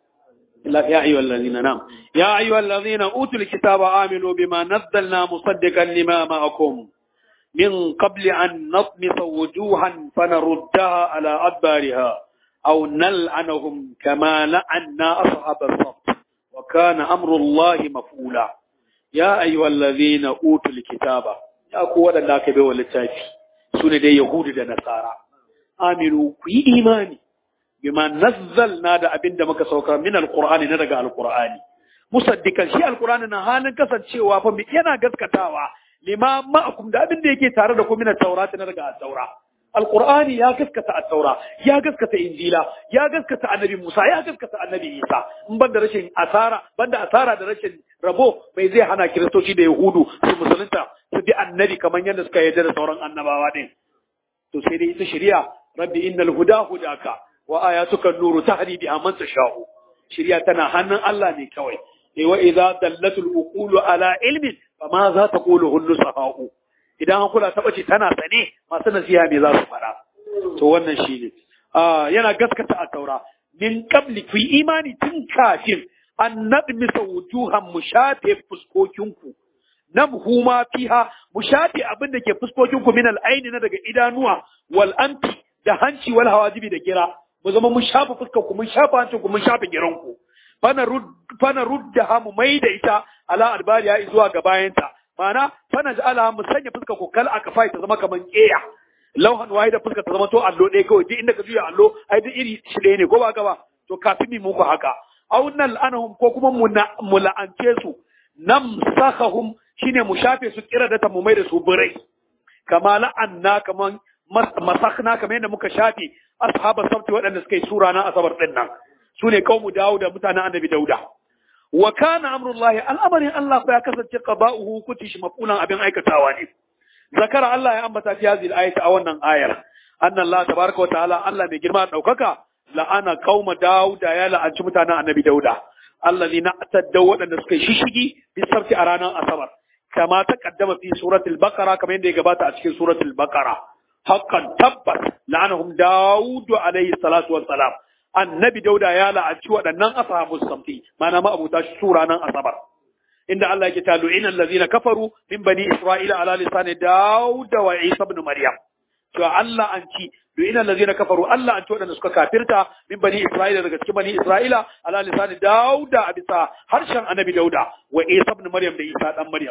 illa ya ayyuhal ladina na'am ya ayyuhal ladina utul kitaba aminu bima nazzalna musaddiqan lima ma'akum min qabli an natmisa wujuhan fanaruddaha ala adbariha aw nal'anahum kama la'anna ashabas sabt wa kana amru allahi maf'ula ya ayyuhal ladina utul kitaba ya ku wadanda aka bai wa littafi sune dai yahudu da nasara aminu ku yi imani bima nazzalna da abinda muka saukar min alqur'ani na daga alqur'ani musaddikan shi alqur'ani na halin kasancewa fa yana gaskatawa lima ma'akum da abinda yake tare da ku min at-taurat na daga at-taura alqur'ani ya gaskata at-taura ya gaskata injila ya gaskata annabi Musa ya gaskata annabi Isa in banda rashin asara banda asara da rashin rabo bai zai hana kiristoci da yahudu su musulunta su bi annabi kamar yadda suka yarda da sauran annabawa din to sai dai ita shari'a rabbi innal huda hudaka wa ayatuka nuru tahdi bi man tasha'u shari'a tana hannun Allah ne kawai eh wa idza dallatul uqulu ala ilmin fama za ta qulu hullu sahau idan an kula ta bace tana sane masu nasiha me za su fara to wannan shine ah yana gaskata a taura min qabli fi imani tun kafin an nadmisa wujuhan mushafe fuskokinku namhu ma fiha mushafe abin da ke fuskokinku min al-aini na daga idanuwa wal anfi da hanci wal hawajibi da gira mu zama mun shafa fuskar ku mun shafa hancin ku mun shafa giran ku fana rud fana rudda mu mai da ita ala albariya zuwa ga bayanta mana fana ja'ala mu sanya fuskar ku kal aka fai ta zama kaman keya lauhan waye da fuskar ta zama to allo ɗaya kawai duk inda ka juya allo ai duk iri shi ɗaya ne ko ba gaba to kafin mu muku haka aw nal'anahum ko kuma mu la'ance su namsakahum shine mu shafe su kira da ta mu mai da su birai kama la'anna kaman masakna kamar yadda muka shafe ashabar sabti waɗanda suka yi sura na asabar ɗin nan su ne kaumu dawo da mutanen annabi dauda wa kana amrullahi al'amarin Allah ya kasance qaba'uhu kuti shi mafulan abin aikatawa ne zakara Allah ya ambata fi hadhihi al-ayati a wannan ayar anna Allah tabaaraka wa ta'ala Allah mai girma daukaka la'ana qauma dauda ya la'anci mutanen annabi dauda allazina ataddaw waɗanda suka yi shishigi bi sabti a ranar asabar kama ta kaddama fi suratul baqara kamar yadda ya gabata a cikin suratul baqara haqqan tabbas la'anahum Dawud alayhi salatu wassalam annabi Dauda ya la'aci waɗannan ashabus samti mana ma abuta sura nan asabar inda Allah yake ta lu'ina allazina kafaru min bani isra'ila ala lisani Dawud wa Isa ibn Maryam to Allah an ci lu'ina allazina kafaru Allah an ci waɗanda suka kafirta min bani isra'ila daga cikin bani isra'ila ala lisani Dawud a bisa harshen annabi Dauda wa Isa ibn Maryam da Isa dan Maryam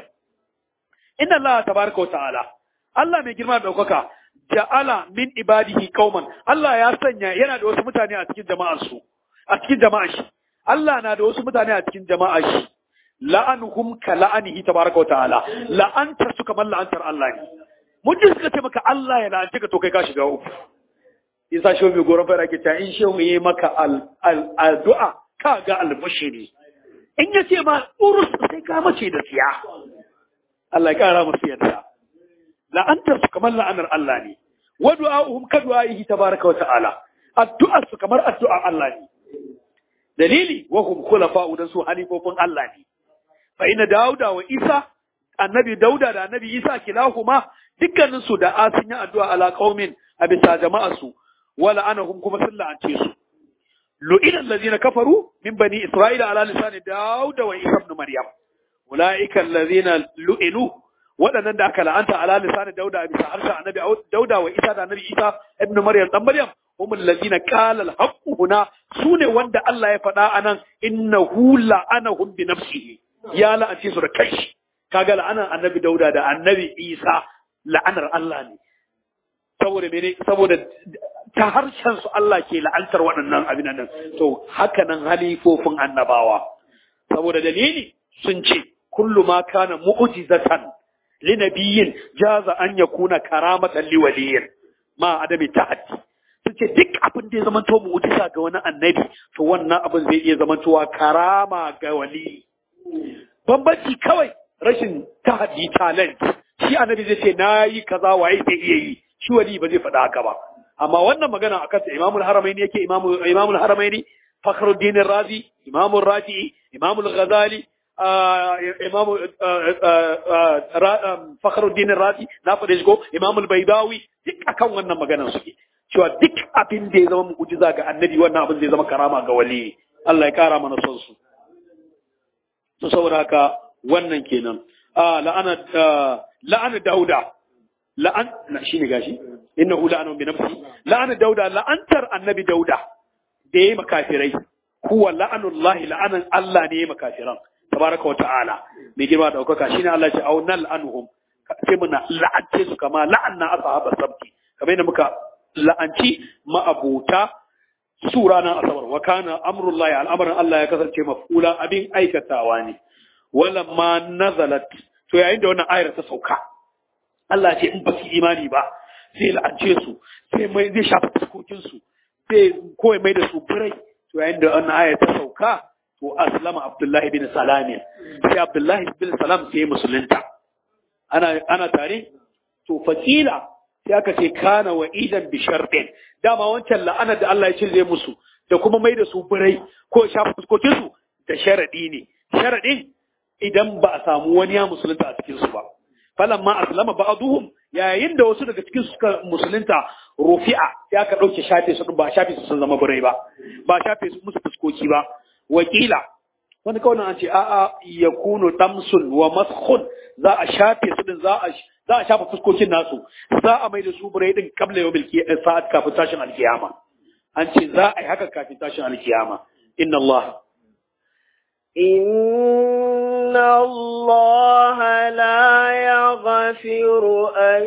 inna Allah tabaraka wa ta'ala Allah mai girma da daukaka ja'ala min ibadihi qauman Allah ya sanya yana da wasu mutane a cikin jama'ar su a cikin jama'ar shi Allah na da wasu mutane a cikin jama'ar shi la'anuhum ka la'anihi tabaraka wa ta'ala la'anta su kamar la'antar Allah ne mun ji suka ce maka Allah ya la'anci ka to kai ka shiga uku isa shehu mai goron fara ke ta in shehu yi maka addu'a ka ga albashiri in ya ce ma urus sai ka mace da siya Allah ya kara musu yadda la'antar su kamar la'anar Allah ne wa du'a'uhum ka du'a'ihi tabaraka wa ta'ala addu'ar su kamar addu'ar Allah ne dalili wa hum khulafa'u dan su halifofin Allah ne fa inna dauda wa isa annabi dauda da annabi isa kilahuma dukkanin su da asin ya addu'a ala qaumin a bisa jama'ar su wa la'anahum kuma sun la'ance su lu'ina allazina kafaru min bani isra'ila ala lisani dauda wa isa ibn maryam ulaika allazina lu'inu waɗannan da aka la'anta ala lisanin dauda a bisa harshen annabi dauda wa isa da annabi isa ibnu maryam dan maryam humul ladina qala al-haqqu huna sune wanda Allah ya faɗa anan innahu la'anahum bi nafsihi ya la'anci su da kai kaga la'anar annabi dauda da annabi isa la'anar Allah ne saboda mene saboda ta harshen su Allah ke la'antar waɗannan abin nan to haka nan halifofin annabawa saboda dalili sun ce kullu ma kana mu'jizatan linabiyin jaza an yakuna karamatan liwaliyin ma adami ta'addi suke duk abin da ya zama to mu'jiza ga wani annabi to wannan abin zai iya zama towa karama ga wali bambanci kawai rashin tahaddi talent shi annabi zai ce nayi kaza waye zai iya yi shi wali ba zai faɗa haka ba amma wannan magana akan sa imamul haramaini yake imamu imamul haramaini fakhruddin razi imamul rafi'i imamul ghazali imamu Fakhruddin Razi na faɗe shi ko imamu Al-Baydawi duk akan wannan maganar suke cewa duk abin da ya zama mu'jiza ga annabi wannan abin zai zama karama ga wali. Allah ya kara mana son su. To saboda haka wannan kenan. Ah la'ana la'ana Dauda la'an shine gashi innahu la'ana bi nafsi la'ana Dauda la'antar annabi Dauda da yayi makafirai huwa la'anullahi la'anan Allah ne yayi makafiran tabaraka wa ta'ala mai girma da daukaka shine Allah ya ce au nal anhum sai muna la'ance su kama la'anna ashabas sabti kamar yadda muka la'anci ma'abuta su ranar asabar wa kana amrullahi al'amarin Allah ya kasance mafula abin aikatawa ne walamma nazalat to yayin da wannan ayar ta sauka Allah ce in ba su imani ba sai la'ance su sai mai zai shafa fuskokin su sai kowai mai da su birai to yayin da wannan ayar ta sauka to aslama Abdullahi bin Salam sai Abdullahi bin Salam sai musulunta ana ana tare to fakila sai aka ce kana wa idan bi shartin dama wancan la'ana da Allah ya ce zai musu da kuma mai da su birai ko shafa fuskokin su da sharadi ne sharadin idan ba a samu wani ya musulunta a cikin su ba falamma aslama ba'duhum yayin da wasu daga cikin su suka musulunta rufi'a sai aka dauke shafe su ba shafe su sun zama birai ba ba shafe su musu fuskoki ba wakila wani kawai an ce a'a yakunu tamsun wa maskhun za a shafe su din za a za a shafa fuskokin nasu za a mai da su birai din kabla yawmil sa'at kafin tashin alkiyama an ce za a yi haka kafin tashin alkiyama inna Allah إن الله لا يغفر أن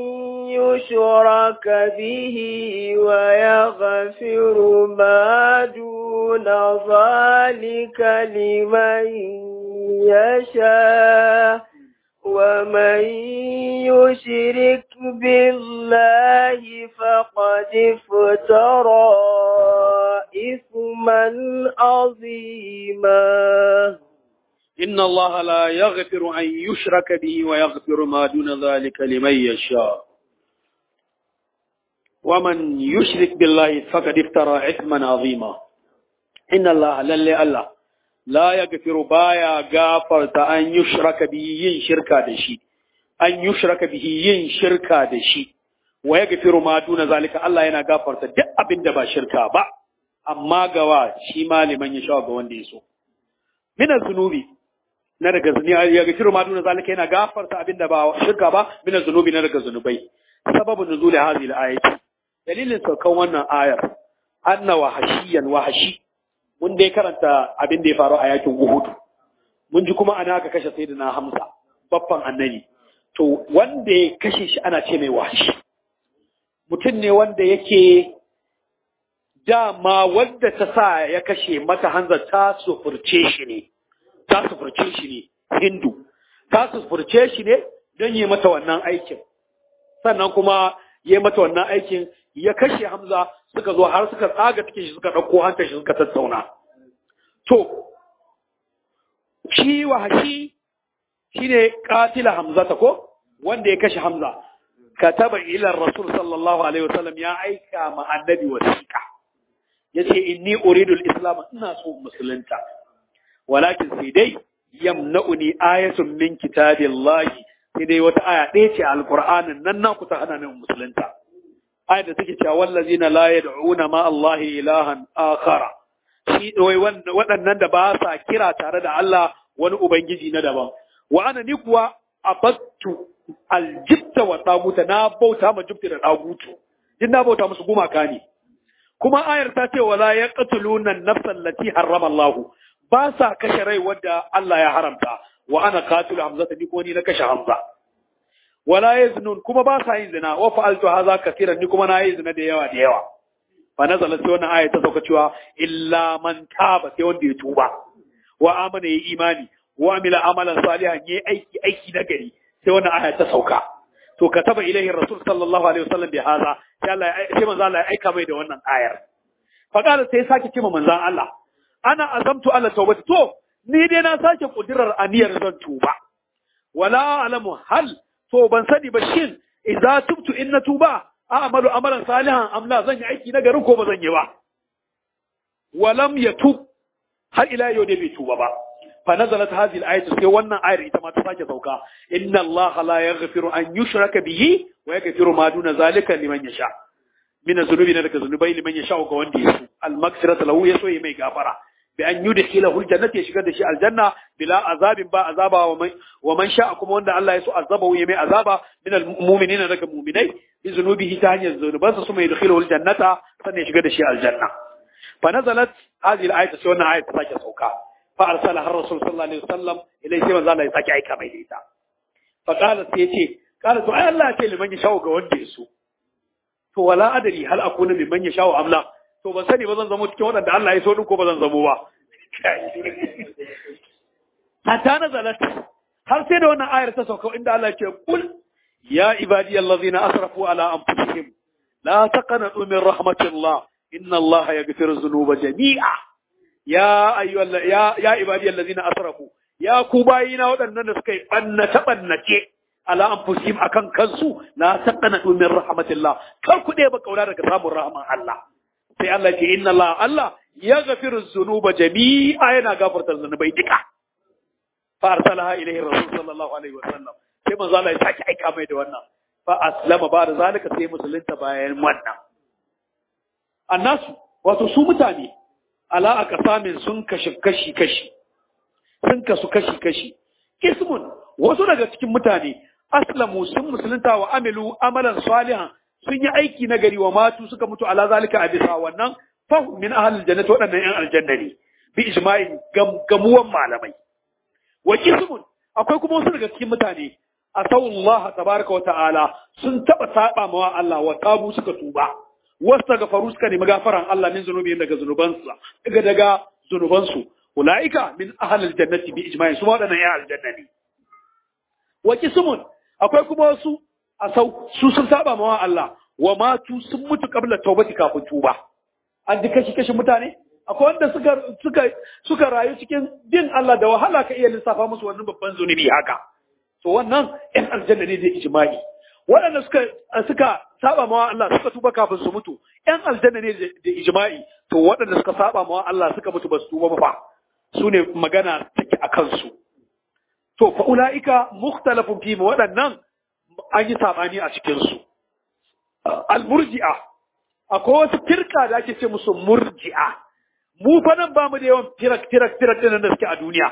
يشرك به ويغفر ما دون ذلك لمن يشاء ومن يشرك بالله فقد افترى إثما عظيما إن الله لا يغفر أن يشرك به ويغفر ما دون ذلك لمن يشاء ومن يشرك بالله فقد افترى إثما عظيما إن الله للي الله لا يغفر بايا غافرت أن يشرك به ين شركا دشي أن يشرك به ين شركا دشي ويغفر ما دون ذلك الله ينا غافرت دق أبن دبا شركا با أما غوا شما لمن يشاء غوان ديسو من الذنوب na daga zuni ya ga kiro ma duna zalika yana gafarta abinda ba shirka ba min zunubi na daga zunubai sababun nuzuli hadhihi al-ayati dalilin saukan wannan ayar anna wahashiyan wahashi mun dai karanta abin da ya faru a yakin Uhud mun ji kuma ana aka kashe sayyidina Hamza babban annabi to wanda ya kashe shi ana ce mai wahashi mutum ne wanda yake dama wanda ta sa ya kashe mata Hamza ta sufurce shi ne ta sufurce shi ne Hindu ta sufurce shi ne don yi mata wannan aikin sannan kuma yi mata wannan aikin ya kashe Hamza suka zo har suka tsaga take shi suka ɗauko hantar shi suka tattauna to shi wahashi shine katila Hamza ta ko wanda ya kashe Hamza kataba ila Rasul sallallahu alaihi wasallam ya aika ma annabi wasiqa yace inni uridu al-islam ina so musulunta walakin sai dai yamna'uni ayatun min kitabillahi sai dai wata aya ɗaya ce a alqur'anin nan na kusa hana min musulunta ayat da take cewa wallazina la yad'una ma Allah ilahan akhara shi wai waɗannan da ba sa kira tare da Allah wani ubangiji na daban wa ana ni kuwa abattu aljibta wa taguta na bauta ma jibta da tagutu din na bauta musu gumaka ne kuma ayar ta ce wala yaqtuluna an-nafsa allati harrama Allah ba sa kashe rai wanda Allah ya haramta wa ana qatilu hamzata ni ko ni na kashe hamza wala yaznun kuma ba sa yin zina wa fa'altu hadha katiran ni kuma na yi zina da yawa da yawa fa nazala sai wannan aya ta sauka cewa illa man taba sai wanda ya tuba wa amana ya imani wa amila amalan salihan yayi aiki aiki na gari sai wannan aya ta sauka to kataba ilaihi rasul sallallahu alaihi wasallam bi hadha sai Allah sai manzo Allah ya aika mai da wannan ayar fa kala sai sake cewa manzon Allah ana azamtu ala tawbati to ni dai na sake kudirar aniyar zan tuba wala alamu hal to ban sani ba shin idza tubtu in na tuba a'malu amalan salihan am la zan yi aiki na garin ko ba zan yi ba walam yatub har ila yau dai bai tuba ba fa nazalat hadhihi al-ayatu sai wannan ayar ita ma ta sake sauka inna allaha la yaghfiru an yushraka bihi wa yaghfiru ma duna zalika liman yasha min az-zunubi na daga zunubai liman yasha ga wanda yaso al-maghfiratu lahu yaso yi mai gafara bi an yudkhilahu al-jannata ya shigar da shi aljanna bila azabin ba azaba wa man wa man sha kuma wanda Allah yaso azaba ya mai azaba min al-mu'minina daga mu'minai bi zunubihi ta hanyar zunubansa su mai yudkhilahu al-jannata sannan ya shigar da shi aljanna fa nazalat hadhihi al-ayatu sai wannan ayat ta sake sauka فأرسلها الرسول صلى الله عليه وسلم إليه سيما زالة يساكي أي كما يديتا فقالت سيتي قالت أي الله أتي لمن يشاو قوان ديسو ولا أدري هل أكون لمن يشاو أم لا تو بساني بزن زمو تكيونا دا الله يسونكو بزن زموا حتى نزلت هل سيدونا آية تسوكو عند الله يقول يا عبادي الذين أسرفوا على أنفسهم لا تقنطوا من رحمة الله إن الله يغفر الذنوب جميعا ya ayyuhal ya ya ibadiyal ladina asrafu ya ku bayina waɗannan da suka yi bannace bannace ala anfusihim akan kansu la taqnatu min rahmatillah kar ku dai ba kaura daga samun rahman Allah sai Allah ce inna Allah Allah yaghfiru dhunuba jami'a yana gafarta zunubai duka fa arsalaha ilayhi rasul sallallahu alaihi wasallam sai manzo Allah ya saki aika mai da wannan fa aslama ba da zalika sai musulunta bayan wannan annasu wato su mutane ala aqsamin sun kashi kashi kashi sun kasu kashi kashi kismun wasu daga cikin mutane aslamu sun musulunta wa amilu amalan salihan sun yi aiki na gari wa matu suka mutu ala zalika a bisa wannan fa min ahlil jannati wadannan yan aljanna ne bi ijma'in gamuwan malamai wa kismun akwai kuma wasu daga cikin mutane asawullah tabaraka wa ta'ala sun taba saba mawa Allah wa tabu suka tuba wasta gafaru suka nemi gafaran Allah min zunubi daga zunubansu daga daga zunubansu ulaika min ahlil jannati bi ijma'in su wadannan ya aljanna ne wa kismun akwai kuma wasu asau su sun saba mawa Allah wa matu sun mutu qabla tawbati kafin tuba an ji kashi kashi mutane akwai wanda suka suka suka rayu cikin bin Allah da wahala ka iya lissafa musu wannan babban zunubi haka to wannan ɗan aljanna ne da ijma'i waɗanda suka suka saba mawa Allah suka tuba kafin su mutu ƴan aljanna ne da ijma'i to waɗanda suka saba mawa Allah suka mutu ba su tuba ba su ne magana take a kansu to fa ulaika mukhtalafun fi waɗannan an yi sabani a cikin su al-murji'a akwai wasu firka da ake ce musu murji'a mu fa nan ba mu da yawan firak firak firak din da suke a duniya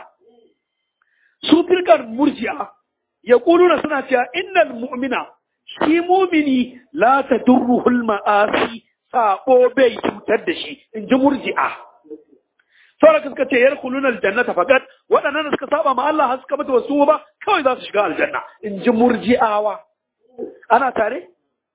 su firkar murji'a yaquluna suna cewa innal mu'mina shi mumini la ta durruhul ma'asi sabo bai cutar da shi in ji murji'a sauran suka ce yar kulun aljannata faqat waɗannan suka saba ma Allah har suka mutu wasu ba kawai za su shiga aljanna in ji murji'awa ana tare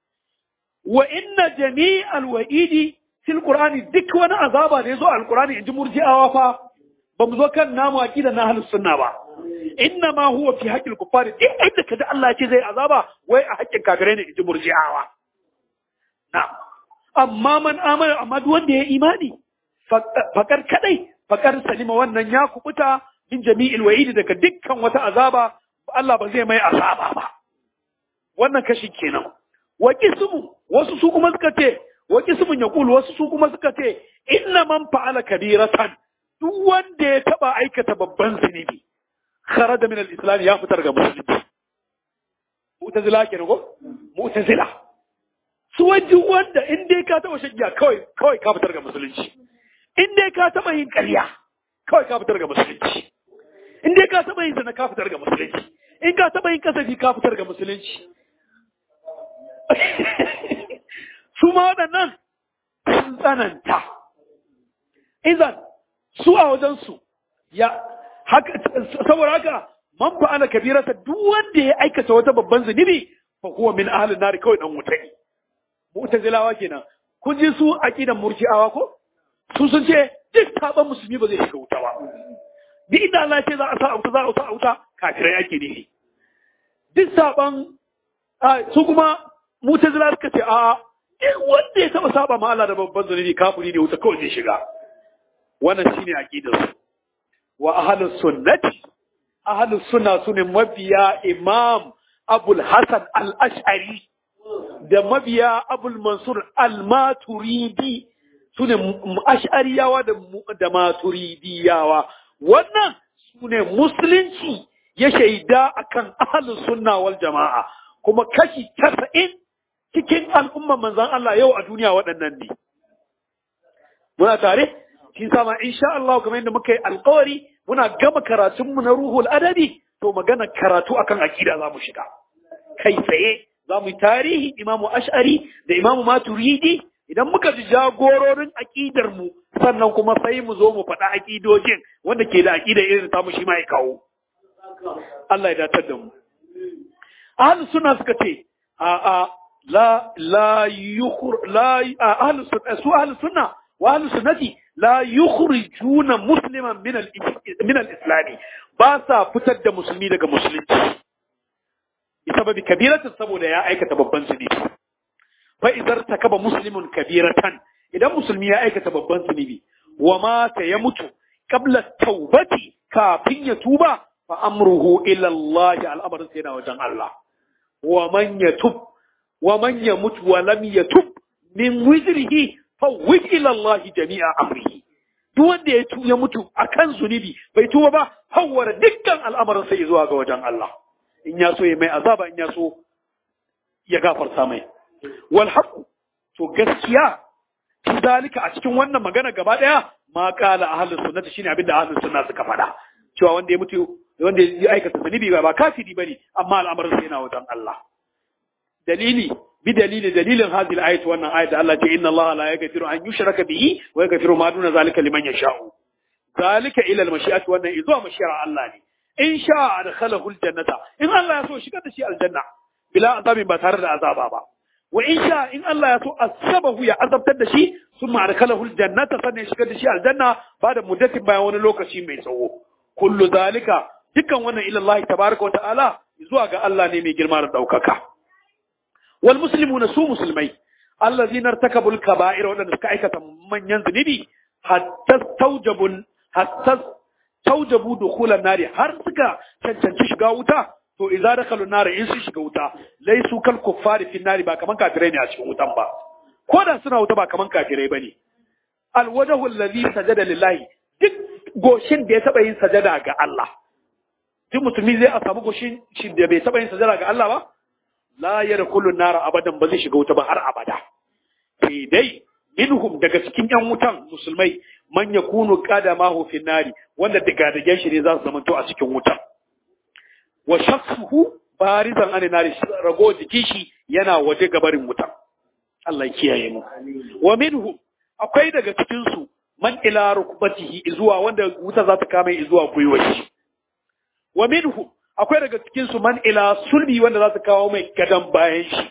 wa inna jami'al wa'idi fil qur'ani duk wani azaba da yazo alqur'ani in ji murji'awa fa ba mu zo kan namu aqida na ahlus sunna ba inna ma huwa fi haqqil kuffari duk inda kaji Allah ce zai azaba wai a haƙƙin kafirai ne inji murji'awa na amma man amana amma duk wanda ya imani fakar kadai fakar salima wannan ya kubuta min jami'il wa'idi daga dukkan wata azaba Allah ba zai mai azaba ba wannan kashi kenan wa qismu wasu su kuma suka ce wa qismun yaqulu wasu su kuma suka ce inna man fa'ala kabiratan duk wanda ya taba aikata babban zunubi kharaja min al-islam ya fitar ga musulunci mu'tazila kenan ko mu'tazila su waji wanda in dai ka taba shagiya kawai kawai ka fitar ga musulunci in dai ka taba yin ƙarya kawai ka fitar ga musulunci in dai ka taba yin zina ka fitar ga musulunci in ka taba yin kasafi ka fitar ga musulunci su ma waɗannan sun tsananta idan su a wajensu ya haka saboda haka man fa'ala kabirata duk wanda ya aikata wata babban zunubi fa huwa min ahli nar kawai dan wuta ne mu'tazilawa kenan kun ji su aqidan murji'awa ko su sun ce duk saban musulmi ba zai shiga wuta ba duk inda Allah ce za a sa wuta za a sa wuta kafirai ake ne duk saban su kuma mu'tazila suka ce a duk wanda ya taba saba ma Allah da babban zunubi kafiri ne wuta kawai zai shiga wannan shine aqidar su wa ahlus sunnati ahlus sunna sune mabiya imam abul hasan al-ash'ari da mabiya abul mansur al-maturidi sune ash'ariyawa da da maturidiyawa wannan sune musulunci ya shaida akan ahlus sunna wal jama'a, kuma kashi casa'in cikin al'umman manzan Allah yau a duniya waɗannan ne. Muna tare? Shi sama insha Allah kamar yadda muka yi alƙawari muna gama karatunmu na ruhul adabi to magana karatu akan aqida za mu shiga. Kai tsaye za mu yi tarihi Imamu Ash'ari da Imamu Maturidi idan muka ji jagororin aqidar mu sannan kuma sai mu zo mu faɗa aqidojin wanda ke da aqida irin ta mu shi ma ya kawo. Allah ya datar da mu. Ahlus sunna suka ce a a la la yukhur la ahlus sunna su ahlus sunna wa ahlus sunnati la yukhrijuna musliman min al min al islami ba sa fitar da musulmi daga musulunci bi sababi kabiratin saboda ya aikata babban zunubi fa idar takaba muslimun kabiratan idan musulmi ya aikata babban zunubi wa mata ya mutu qabla taubati kafin ya tuba fa amruhu ila Allah al'amarin sai na wajen Allah wa man yatub wa man yamut wa lam yatub min wizrihi fa wid ila Allah jami'a amrihi duk wanda ya ya mutu akan zunubi bai tuba ba hawara dukkan al'amarin sai zuwa ga wajen Allah in ya so ya mai azaba in ya so ya gafarta mai wal haqq to gaskiya zalika a cikin wannan magana gaba daya ma qala ahlus sunnah shine abinda ahlus sunna suka faɗa cewa wanda ya mutu wanda ya aikata zunubi ba kafiri bane amma al'amarin sa yana wajen Allah dalili bi dalili dalilin hadhihi al-ayat wannan ayat Allah ce inna Allah la yaghfiru an yushraka bihi wa yaghfiru ma duna zalika liman yasha'u zalika ila al-mashi'ati wannan izuwa mashi'ar Allah ne in sha'a adkhalahu al-jannata in Allah ya so shigar da shi aljanna bila azabin ba tare da azaba ba wa in sha'a in Allah ya so asabahu ya azabtar da shi summa adkhalahu al-jannata sannan shigar da shi aljanna ba da muddatin bayan wani lokaci mai tsawo kullu zalika dukkan wannan ila Allah tabaaraka wa ta'ala zuwa ga Allah ne mai girma da daukaka wal muslimuna su musulmai allazina irtakabul kaba'ir wadanda suka aikata manyan zunubi hatta tawjabun hatta tawjabu dukhulan nari har suka cancanci shiga wuta to idza dakhalu nari in su shiga wuta laysu kal kuffari fi nari ba kaman kafirai ne a cikin wutan ba ko da suna wuta ba kaman kafirai bane al wajhu alladhi sajada lillahi duk goshin da ya taba yin sajada ga Allah duk musulmi zai a samu goshin shi da bai taba yin sajada ga Allah ba la yadkhulu nara abadan ba zai shiga wuta ba har abada sai dai minhum daga cikin yan wutan musulmai man yakunu qadamahu fi nari wanda daga daga shi ne za su zamanto a cikin wuta wa shakhsuhu barizan an nari rago jikin shi yana waje gabarin wuta Allah ya kiyaye mu wa minhum akwai daga cikin su man ila rukbatihi zuwa wanda wuta za ta kama zuwa gwiwar shi wa minhum akwai daga cikin su man ila sulbi wanda za su kawo mai gadan bayan shi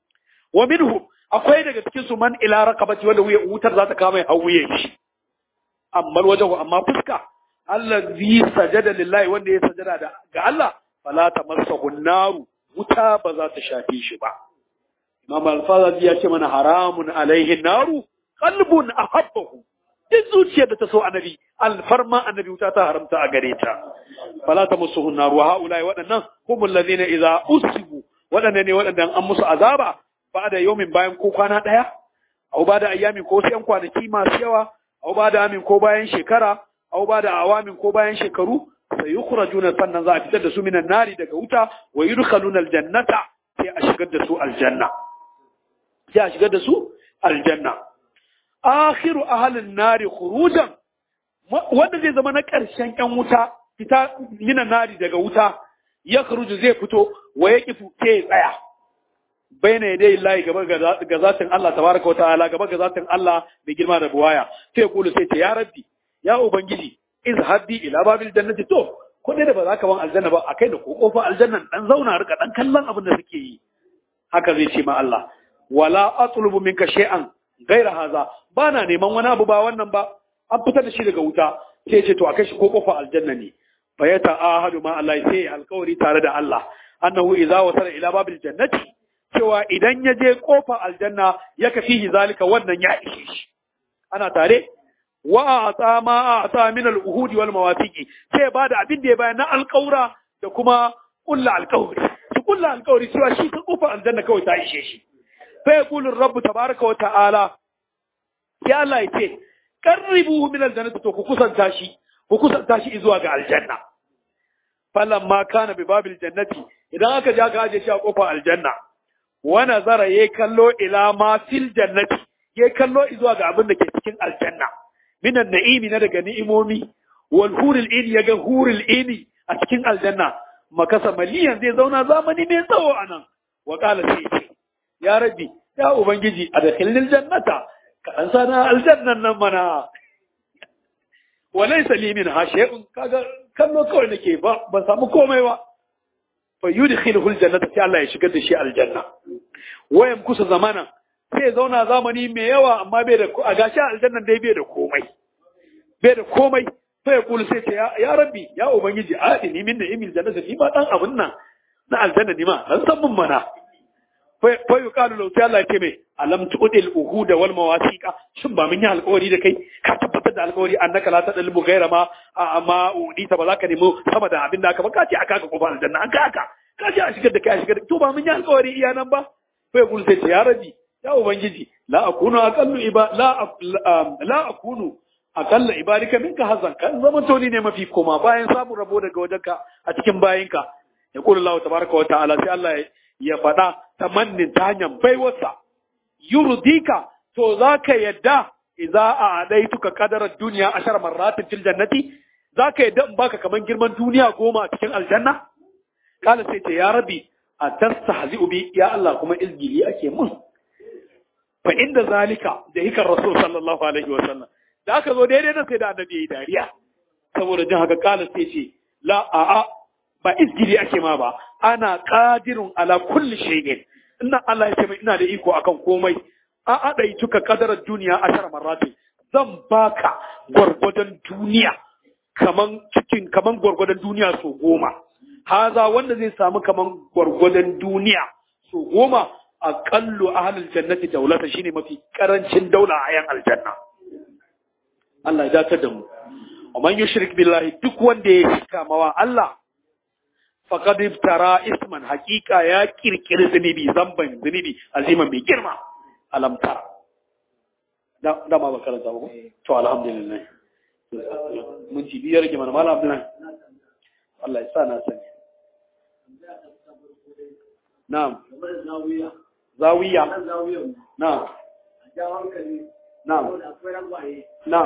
wa minhum akwai daga cikin su man ila raqabati wanda wutar za ta kawo mai hawuye shi amma wajen amma fuska allazi sajada lillahi wanda ya sajada da ga Allah fala tamassahu naru wuta ba za ta shafe shi ba Imam Al-Fazazi ya ce mana haramun alaihi naru qalbun ahabbahu duk zuciyar da ta so annabi alfarma annabi wuta ta haramta a gare ta fala tamassuhu nar wa haula wadannan humul ladina idza usibu wadannan ne wadannan an musu azaba ba da yawmin bayan ko kwana daya au ba da ayyamin ko sai an kwanaki masu yawa au ba da amin ko bayan shekara au ba da awamin ko bayan shekaru sai yukhrajuna sannan za a fitar da su minan nari daga wuta wa yudkhaluna aljannata sai a shigar da su aljanna sai a shigar da su aljanna akhiru ahalin nari khurujan wanda zai zama na ƙarshen ƴan wuta fita mina nari daga wuta ya khuruju zai fito wa ya kifu ke tsaya baina yadai Allah gaba ga zatin Allah tabaraka wataala gaba ga zatin Allah mai girma da buwaya sai kulu sai ta ya rabbi ya ubangiji izhabi ila babil jannati to ko dai da ba za ka ban aljanna ba akai da kokofa aljannan dan zauna rika dan kallon abin da suke yi haka zai ce ma Allah wala atlubu minka shay'an gaira haza ba na neman wani abu ba wannan ba an fitar da shi daga wuta sai ce to a kai shi ko kofa aljanna ne fa ya ta'ahadu ma Allah sai alƙawari tare da Allah annahu idza wasala ila babil jannati cewa idan ya je kofa aljanna ya kafihi zalika wannan ya ishe shi ana tare wa ata ma ata min al-uhudi wal mawathiqi sai ba da abin da ya bayar na alƙaura da kuma kullu alƙawari su kullu alƙawari cewa shi ka kofa aljanna kawai ta ishe shi فيقول الرب تبارك وتعالى يا الله يتي قربوه من الجنة تو كسان تاشي ku kusanta shi zuwa ga aljanna falamma kana bi babil jannati idan aka ja ka aje shi a kofar aljanna wa nazara yayi kallo ila ma fil jannati yayi kallo zuwa ga abin da ke cikin aljanna minan na'imi na daga ni'imomi wal hurul ini yaga hurul ini a cikin aljanna makasa maliyan zai zauna zamani mai tsawo anan wa qala sai ce ya rabbi ya ubangiji adkhilnil jannata ka an sana aljannan nan mana walaysa li min shay'un kaga kallo kawai nake ba ban samu komai ba fa yudkhiluhu aljannata sai Allah ya shigar da shi aljanna wayan kusa zamana sai zauna zamani mai yawa amma bai da a gashi aljannan dai bai da komai bai da komai sai ya kula sai ce ya rabbi ya ubangiji adini min ni'imil jannati ni ma dan abun nan na aljanna ni ma dan san mun mana fa yuqalu law ta Allah ce mai alam tu'dil uhuda wal mawasiqa shin ba mun yi alƙawari da kai ka tabbatar da alƙawari annaka la tadalbu ghayra ma amma udita ba za ka nemo sama da abin da aka ba ka ce aka ka kofar aljanna an ka aka ka ce a shigar da kai a shigar to ba mun yi alƙawari iya nan ba fa yaqulu sai ce ya rabbi ya ubangiji la akunu aqallu iba la la akunu aqalla ibadika minka hazan kan zaman toni ne mafi koma bayan samun rabo daga wajenka a cikin bayinka yaqulu Allah tabaaraka wa ta'ala sai Allah ya faɗa ta mannin ta hanyar baiwarsa yurdika to zaka yadda idza a'daituka qadarat dunya ashar marratin fil jannati zaka yadda in baka kaman girman duniya goma a cikin aljanna kala sai ce ya rabbi atastahzi'u bi ya Allah kuma izgili ake mun fa inda zalika da hikar rasul sallallahu alaihi wa sallam da aka zo daidai nan sai da annabi yayi dariya saboda jin haka kala sai ce la a'a ba izgili ake ma ba ana qadirun ala kulli shay'in inna Allah ya ce mai ina da iko akan komai a adai tuka kadarar duniya ashar marrati zan baka gwargwadon duniya kaman cikin kaman gwargwadon duniya so goma haza wanda zai samu kaman gwargwadon duniya so goma aqallu ahlul jannati dawlatan shine mafi karancin daula a yan aljanna Allah ya dace da mu man yushrik billahi duk wanda ya shirka mawa Allah faqad iftara isman haqiqa ya kirkiri zunubi zamban zunubi aziman mai girma alam tara da da ma bakara da ko to alhamdulillah mun ji biyar ki mana malam Abdullahi Allah ya sa na sani na'am zawiya zawiya na'am na'am na'am